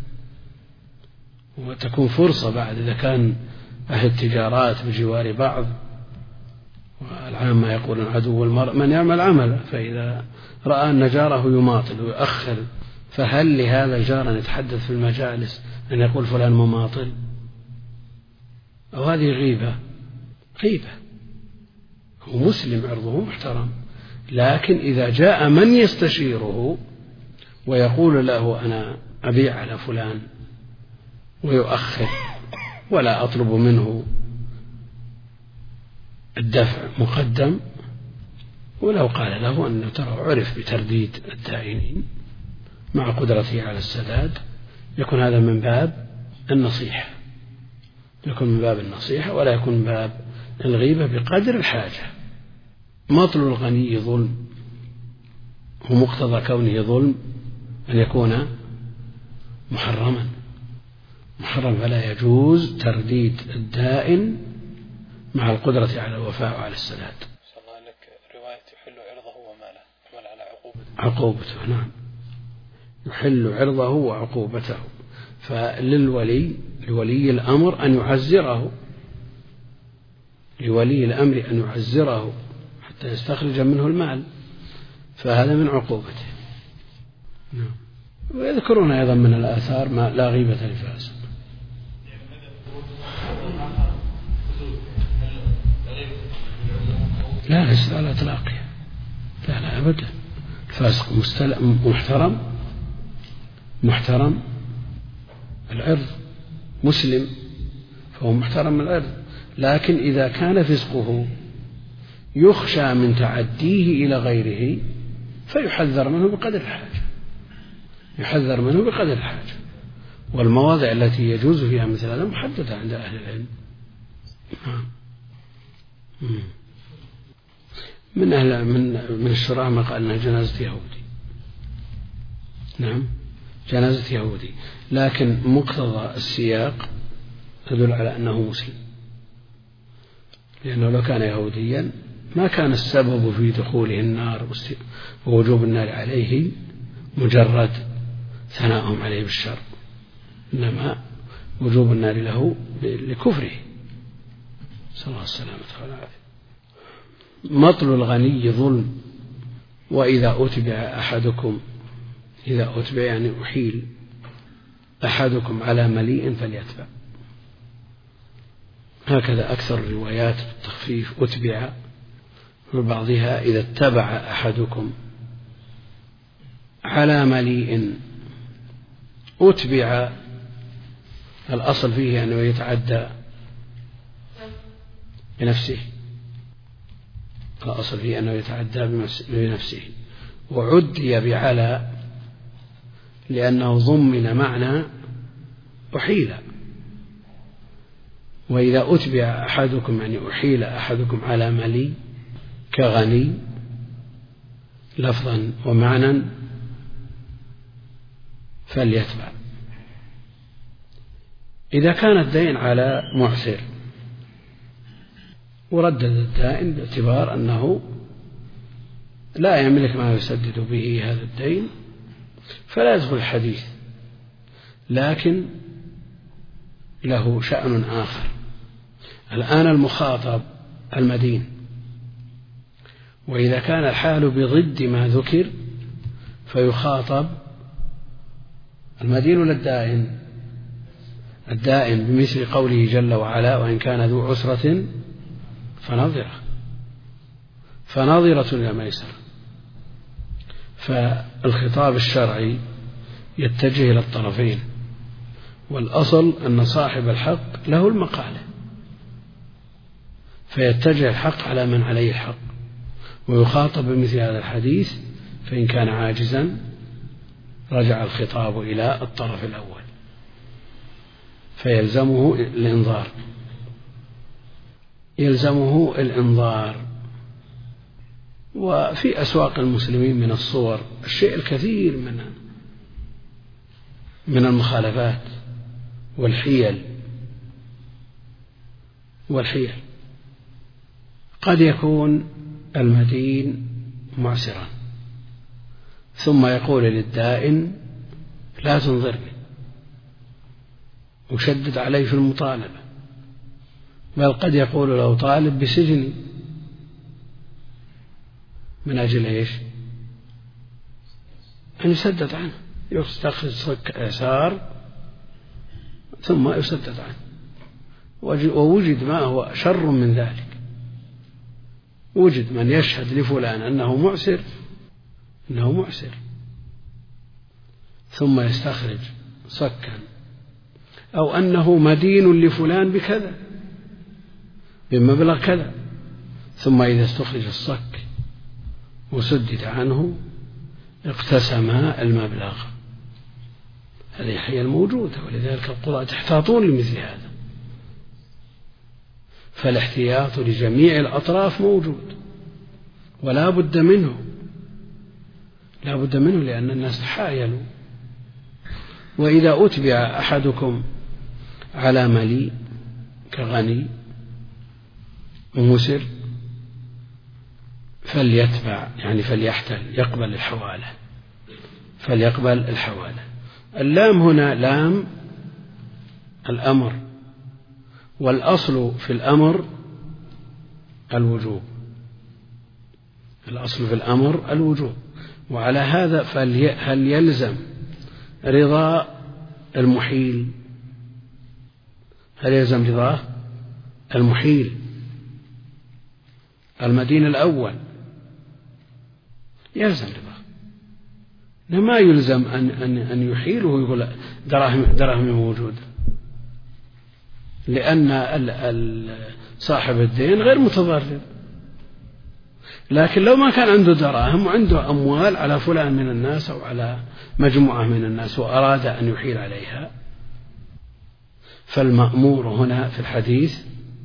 وتكون فرصة بعد إذا كان أهل التجارات بجوار بعض، والعامة يقولون عدو المرء من يعمل عمله، فإذا رأى أن جاره يماطل ويؤخر، فهل لهذا الجار أن يتحدث في المجالس أن يقول فلان مماطل؟ أو هذه غيبة؟ هو مسلم عرضه محترم، لكن إذا جاء من يستشيره ويقول له أنا أبيع على فلان ويؤخر ولا أطلب منه الدفع مقدم، ولو قال له أنه ترى عرف بترديد الدائنين مع قدرته على السداد، يكون هذا من باب النصيحة، يكون من باب النصيحة ولا يكون من باب الغيبة بقدر الحاجة. مطل الغني ظلم، ومقتضى كونه ظلم أن يكون محرما، فلا يجوز ترديد الدائن مع القدرة على الوفاء وعلى السداد. صلى الله عليك رواية يحل عرضه وماله يحمل على عقوبته. نعم، يحل عرضه وعقوبته. لولي الأمر أن يعزره، لولي الأمر أن يعزره حتى يستخرج منه المال، فهذا من عقوبته. نعم. ويذكرون أيضا من الآثار ما لا غيبة لفاسق. لا ليس على إطلاقه، لا أبدا. الفاسق محترم العرض، مسلم فهو محترم العرض، لكن إذا كان فسقه يخشى من تعديه إلى غيره فيحذر منه بقدر الحاجة، والمواضع التي يجوز فيها مثل هذا محددة عند أهل العلم. من الشراح ما قال أنها جنازة يهودي. نعم، جنازة يهودي، لكن مقتضى السياق تدل على أنه مسلم، لأنه لو كان يهوديا ما كان السبب في دخوله النار ووجوب النار عليه مجرد ثناءهم عليه بالشر، إنما وجوب النار له لكفره، صلى الله السلامة والعافية. مطل الغني ظلم، وإذا أتبع يعني أحيل أحدكم على مليء فليتبع، هكذا أكثر الروايات بالتخفيف أتبع، وبعضها إذا اتبع أحدكم على مليء أتبع الأصل فيه أنه يتعدى بنفسه، الأصل فيه أنه يتعدى بنفسه، وعدي بعلى لأنه ضمن معنى أحيل. وإذا أتبع أحدكم يعني أحيل أحدكم على ملي كغني لفظا ومعنى فليتبع. إذا كان الدين على معسر وردد الدائن باعتبار أنه لا يملك ما يسدد به هذا الدين فلا يدخل الحديث، لكن له شأن آخر. الآن المخاطب المدين، وإذا كان الحال بضد ما ذكر فيخاطب المدين ولا الدائن؟ الدائن بمثل قوله جل وعلا وإن كان ذو عسرة فنظرة إلى ميسر. فالخطاب الشرعي يتجه إلى الطرفين، والأصل أن صاحب الحق له المقالة، فيتجه الحق على من عليه الحق ويخاطب بمثل هذا الحديث، فإن كان عاجزا رجع الخطاب إلى الطرف الأول فيلزمه الإنظار. وفي أسواق المسلمين من الصور الشيء الكثير من المخالفات والحيل. قد يكون المدين معسرا ثم يقول للدائن لا تنظرني وشدد عليه في المطالبة، بل قد يقول له طالب بسجني من أجل إيش؟ أن يسدد عنه، يستخرج يسار ثم يسدد عنه. ووجد ما هو شر من ذلك، وجد من يشهد لفلان أنه معسر ثم يستخرج صكا، أو أنه مدين لفلان بكذا بمبلغ كذا، ثم إذا استخرج الصك وسدد عنه اقتسم المبلغ. هذه هي الموجودة، ولذلك القضاة يحتاطون لمثل هذا. فالاحتياط لجميع الأطراف موجود ولا بد منه، لأن الناس تحايلوا. وإذا أتبع أحدكم على ملي كغني ومسر فليتبع يعني فليحتل، فليقبل الحوالة. اللام هنا لام الأمر، والأصل في الأمر الوجوب، وعلى هذا هل يلزم رضا المحيل؟ هل يلزم رضاه المحيل المدين الأول؟ يلزم رضاه، ما يلزم أن يحيله ويقول دراهم موجودة، لأن صاحب الدين غير متضرر. لكن لو ما كان عنده دراهم وعنده أموال على فلان من الناس أو على مجموعة من الناس وأراد أن يحيل عليها، فالمأمور هنا في الحديث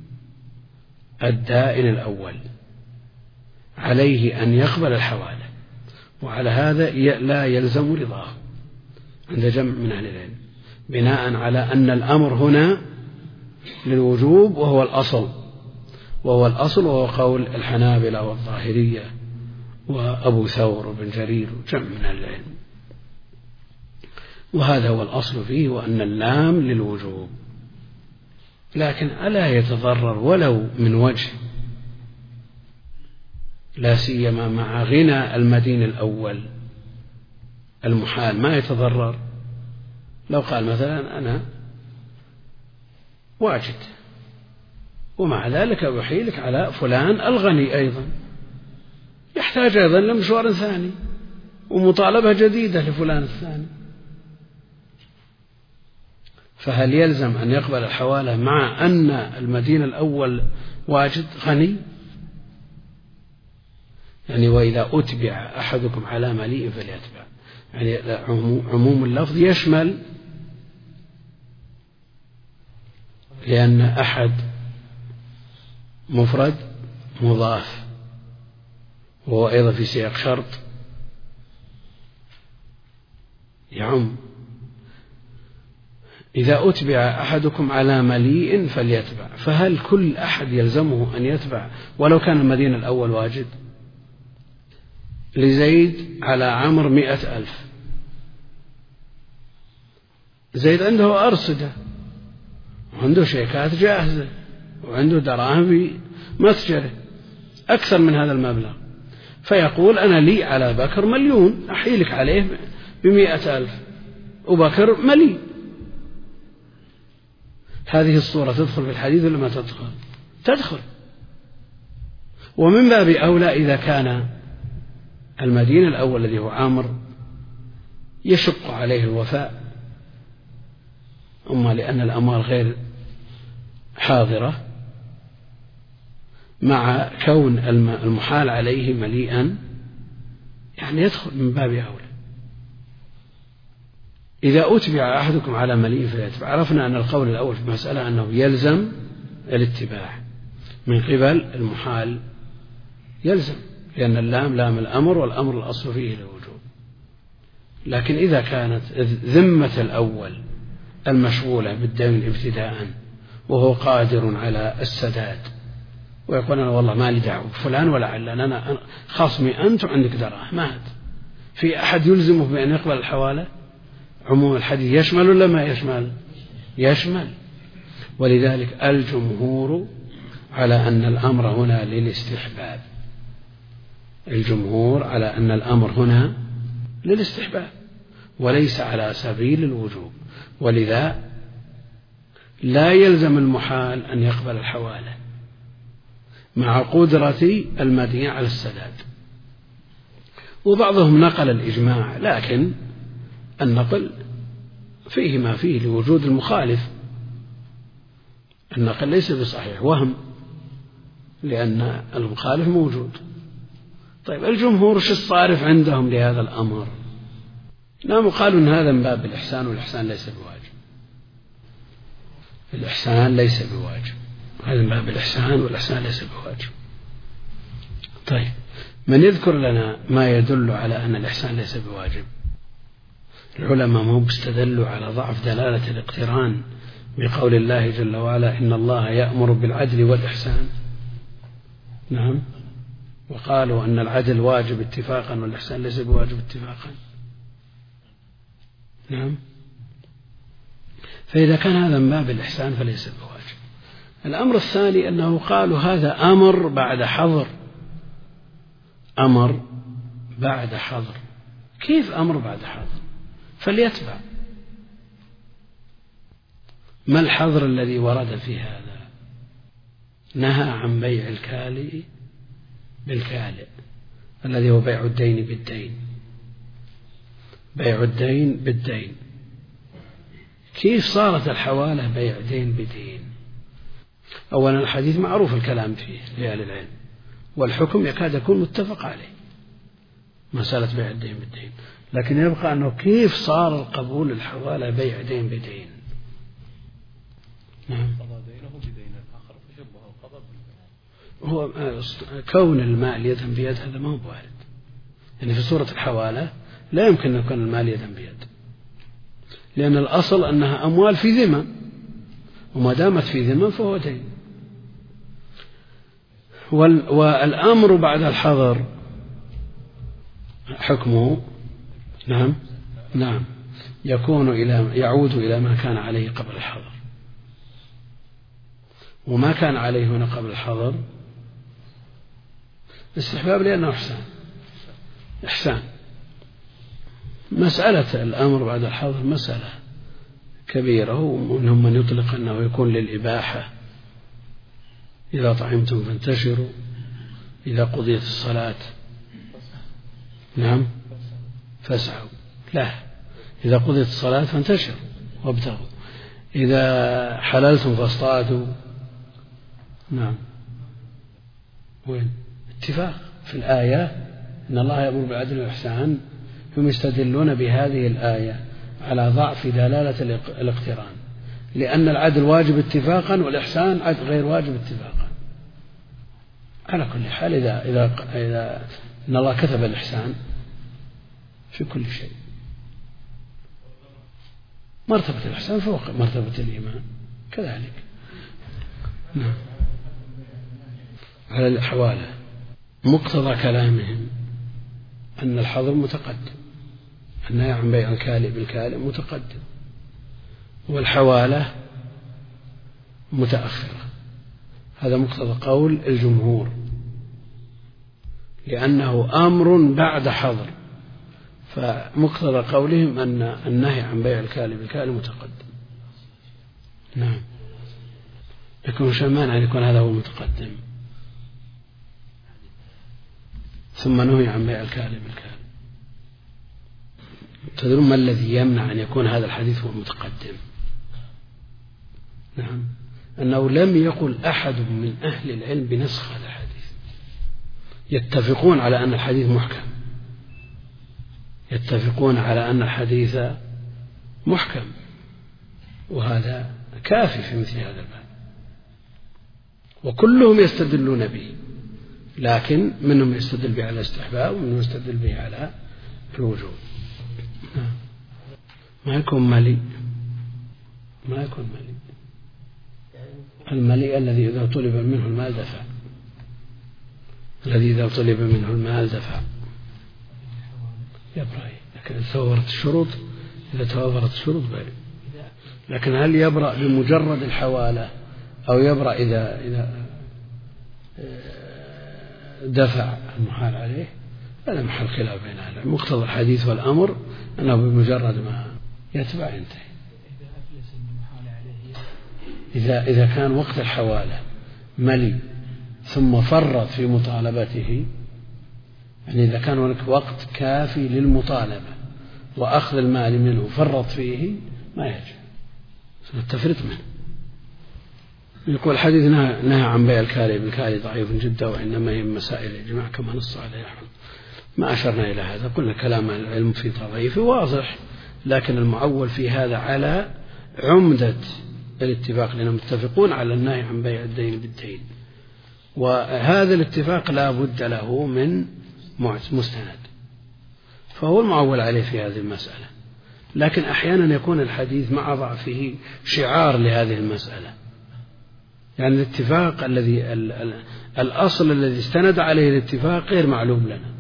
الدائن الأول عليه أن يقبل الحوالة، وعلى هذا لا يلزم رضاه عند جمع من أهل العلم، بناء على أن الأمر هنا للوجوب وهو الأصل، وهو قول الحنابلة والظاهرية وأبو ثور وابن جرير وجمع من أهل العلم. وهذا هو الأصل فيه، وأن اللام للوجوب، لكن ألا يتضرر ولو من وجه، لا سيما مع غنى المدين الأول المحال ما يتضرر. لو قال مثلا أنا واجد ومع ذلك يحيلك على فلان الغني أيضا، يحتاج أيضا لمشوار ثاني ومطالبة جديدة لفلان الثاني، فهل يلزم أن يقبل الحوالة مع أن المدين الأول واجد غني؟ يعني وإذا أتبع أحدكم على مليء فليتبع، يعني عموم اللفظ يشمل، لأن أحد مفرد مضاف وهو أيضا في سياق شرط يعم. إذا أتبع أحدكم على مليء فليتبع، فهل كل أحد يلزمه أن يتبع ولو كان المدين الأول واجد؟ لزيد على عمر 100,000، زيد عنده أرصدة وعنده شيكات جاهزة وعنده دراهم بمتجره أكثر من هذا المبلغ، فيقول أنا لي على بكر 1,000,000 أحيلك عليه ب100,000 وبكر مليء. هذه الصورة تدخل في الحديث ولا ما تدخل؟ تدخل. ومن باب أولى إذا كان المدين الأول الذي هو عامر يشق عليه الوفاء، أما لأن الأموال غير حاضرة، مع كون المحال عليه مليئا، يعني يدخل من باب أولى. إذا أتبع أحدكم على مليء فليتبع، عرفنا أن القول الأول في المسألة أنه يلزم الاتباع من قبل المحال، يلزم، لأن اللام لام الأمر والأمر الأصل فيه الوجوب. لكن إذا كانت ذمة الأول المشغولة بالدين ابتداء وهو قادر على السداد، ويقول أنا والله ما لي دعوة فلان ولا علان، أنا خصمي أنت وعندك دراهم، مات، في أحد يلزمه بأن يقبل الحوالة؟ عموم الحديث يشمل ولا ما يشمل؟ يشمل. ولذلك الجمهور على أن الأمر هنا للاستحباب، الجمهور على أن الأمر هنا للاستحباب وليس على سبيل الوجوب، ولذا لا يلزم المحال أن يقبل الحوالة مع قدرة المدين على السداد. وبعضهم نقل الإجماع، لكن النقل فيه ما فيه لوجود المخالف، النقل ليس بصحيح، وهم، لأن المخالف موجود. طيب الجمهور شو الصارف عندهم لهذا الأمر؟ نعم، قالوا أن هذا من باب الإحسان، والإحسان ليس بواجب، الإحسان ليس بواجب، هذا من باب الإحسان والإحسان ليس بواجب. طيب من يذكر لنا ما يدل على أن الإحسان ليس بواجب؟ العلماء هم استدلوا على ضعف دلالة الاقتران بقول الله جل وعلا إن الله يأمر بالعدل والإحسان، نعم، وقالوا أن العدل واجب اتفاقا والإحسان ليس بواجب اتفاقا، نعم. فإذا كان هذا من باب الإحسان فليس بواجب. الأمر الثاني أنه قالوا هذا أمر بعد حظر، أمر بعد حظر. كيف أمر بعد حظر؟ فليتبع. ما الحظر الذي ورد في هذا؟ نهى عن بيع الكالئ بالكالئ الذي هو بيع الدين بالدين، بيع الدين بالدين. كيف صارت الحوالة بيع دين بدين؟ أولا الحديث معروف الكلام فيه لأهل العلم، والحكم يكاد يكون متفق عليه، مسألة بيع الدين بالدين، لكن يبقى أنه كيف صار القبول الحوالة بيع دين بدين؟ نعم. هو كون المال يدا بيد هذا ما هو وارد، يعني في صورة الحوالة لا يمكن أن يكون المال يدا بيد، لأن الأصل أنها أموال في ذمة، وما دامت في ذمة فهو دين. والأمر بعد الحظر حكمه نعم نعم يعود إلى ما كان عليه قبل الحظر، وما كان عليه هنا قبل الحظر استحباب، لأنه إحسان. مسألة الأمر بعد الحظر مسألة كبيرة، ومنهم من يطلق أنه يكون للإباحة، إذا طعمتم فانتشروا، إذا قضيت الصلاة نعم فاسعوا، لا، إذا قضيت الصلاة فانتشروا وابتغوا. إذا حللتم فاصطادوا. نعم، وين اتفاق في الآية إن الله يأمر بالعدل والإحسان، هم يستدلون بهذه الآية على ضعف دلالة الاقتران، لأن العدل واجب اتفاقا والإحسان غير واجب اتفاقا. على كل حال إذا إن الله كتب الإحسان في كل شيء، مرتبة الإحسان فوق مرتبة الإيمان كذلك. نعم. على الحوالة مقتضى كلامهم أن الحظر متقدم، النهي عن بيع الكالئ بالكالئ متقدم، والحوالة متأخرة. هذا مقتضى قول الجمهور، لأنه أمر بعد حظر، فمقتضى قولهم أن النهي عن بيع الكالئ بالكالئ متقدم. نعم، يكون شمان أن يكون هذا هو المتقدم ثم نهي عن بيع الكالئ بالكالئ. تدرون ما الذي يمنع أن يكون هذا الحديث هو المتقدم؟ نعم، أنه لم يقل أحد من أهل العلم بنسخ هذا الحديث، يتفقون على أن الحديث محكم، يتفقون على أن الحديث محكم، وهذا كافي في مثل هذا الباب، وكلهم يستدلون به، لكن منهم يستدل به على الاستحباب ومنهم يستدل به على الوجوب. ما يكون مليء، ما يكون مليء. المليء الذي إذا طلب منه المال دفع، الذي إذا طلب منه المال دفع يبرأ، لكن إذا توفرت الشروط بارئ. لكن هل يبرأ بمجرد الحوالة أو يبرأ إذا دفع المحال عليه؟ هذا محل خلاف بين أهل العلم. مقتضى الحديث والأمر أنه بمجرد ما يتبع ينتهي. إذا كان وقت الحوالة ملي ثم فرط في مطالبته، يعني إذا كان هناك وقت كافي للمطالبة وأخذ المال منه فرط فيه ما يجب التفريط منه. يقول الحديث نهى عن بيع الكالئ بالكالئ ضعيف جدا، وإنما هي مسائل الإجماع كما نص عليه أحمد. ما أشرنا إلى هذا، قلنا كلام العلم في ضعيف واضح، لكن المعول في هذا على عمدة الاتفاق، لأنهم متفقون على النهي عن بيع الدين بالدين، وهذا الاتفاق لا بد له من مستند، فهو المعول عليه في هذه المسألة. لكن أحيانا يكون الحديث مع ضعفه شعار لهذه المسألة، يعني الاتفاق الذي الأصل الذي استند عليه الاتفاق غير معلوم لنا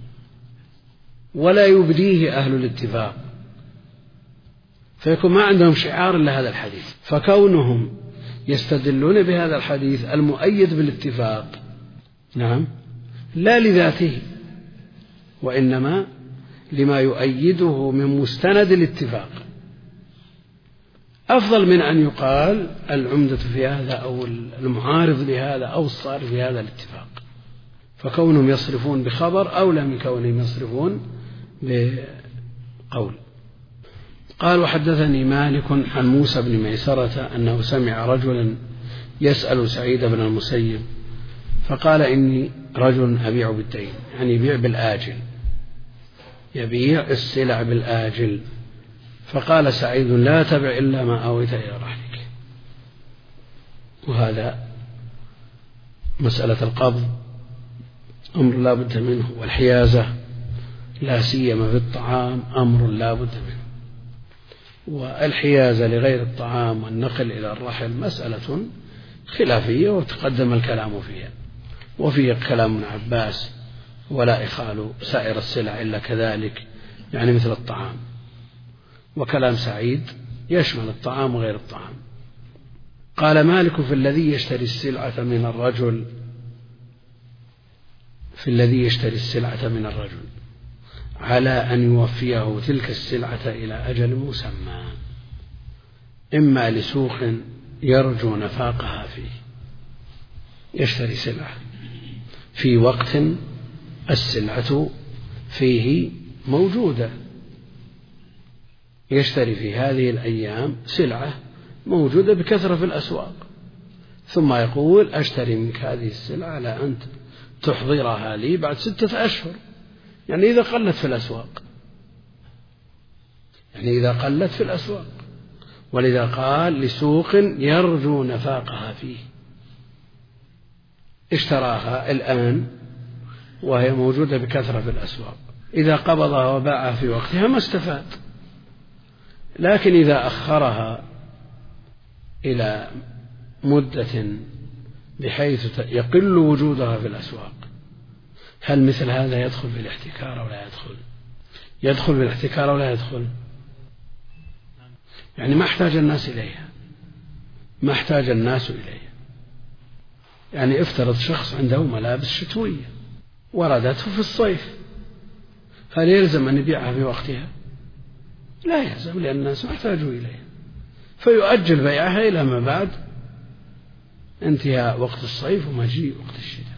ولا يبديه أهل الاتفاق، فيكون ما عندهم شعار إلا هذا الحديث، فكونهم يستدلون بهذا الحديث المؤيد بالاتفاق، نعم، لا لذاته وإنما لما يؤيده من مستند الاتفاق، أفضل من أن يقال العمدة في هذا أو المعارض لهذا أو الصارف في هذا الاتفاق. فكونهم يصرفون بخبر أولى من كونهم يصرفون بقول. قال وحدثني مالك عن موسى بن ميسرة أنه سمع رجلا يسأل سعيد بن المسيب فقال إني رجل أبيع بالدين، يعني يبيع بالآجل، يبيع السلع بالآجل. فقال سعيد لا تبع إلا ما أويت إلى رحلك. وهذا مسألة القبض أمر لا بد منه، والحيازة لا سيما في الطعام أمر لا بد منه، والحيازة لغير الطعام والنقل إلى الرحل مسألة خلافية وتقدم الكلام فيها، وفيه كلام ابن عباس ولا إخال سائر السلع إلا كذلك، يعني مثل الطعام، وكلام سعيد يشمل الطعام وغير الطعام. قال مالك في الذي يشتري السلعة من الرجل، في الذي يشتري السلعة من الرجل على أن يوفيه تلك السلعة إلى أجل مسمى، إما لسوق يرجو نفاقها فيه، يشتري سلعة في وقت السلعة فيه موجودة، يشتري في هذه الأيام سلعة موجودة بكثرة في الأسواق، ثم يقول أشتري منك هذه السلعة على أن تحضرها لي بعد 6 أشهر، يعني إذا قلت في الأسواق، ولذا قال لسوق يرجو نفاقها فيه، اشتراها الآن وهي موجودة بكثرة في الأسواق، إذا قبضها وباعها في وقتها ما استفاد، لكن إذا أخرها إلى مدة بحيث يقل وجودها في الأسواق، هل مثل هذا يدخل في الاحتكار أو لا يدخل؟ يدخل في الاحتكار أو لا يدخل؟ يعني ما احتاج الناس إليها. يعني افترض شخص عنده ملابس شتوية وردته في الصيف، هل يلزم أن يبيعها في وقتها؟ لا يلزم، لأن الناس ما احتاجوا إليها، فيؤجل بيعها إلى ما بعد انتهاء وقت الصيف ومجيء وقت الشتاء.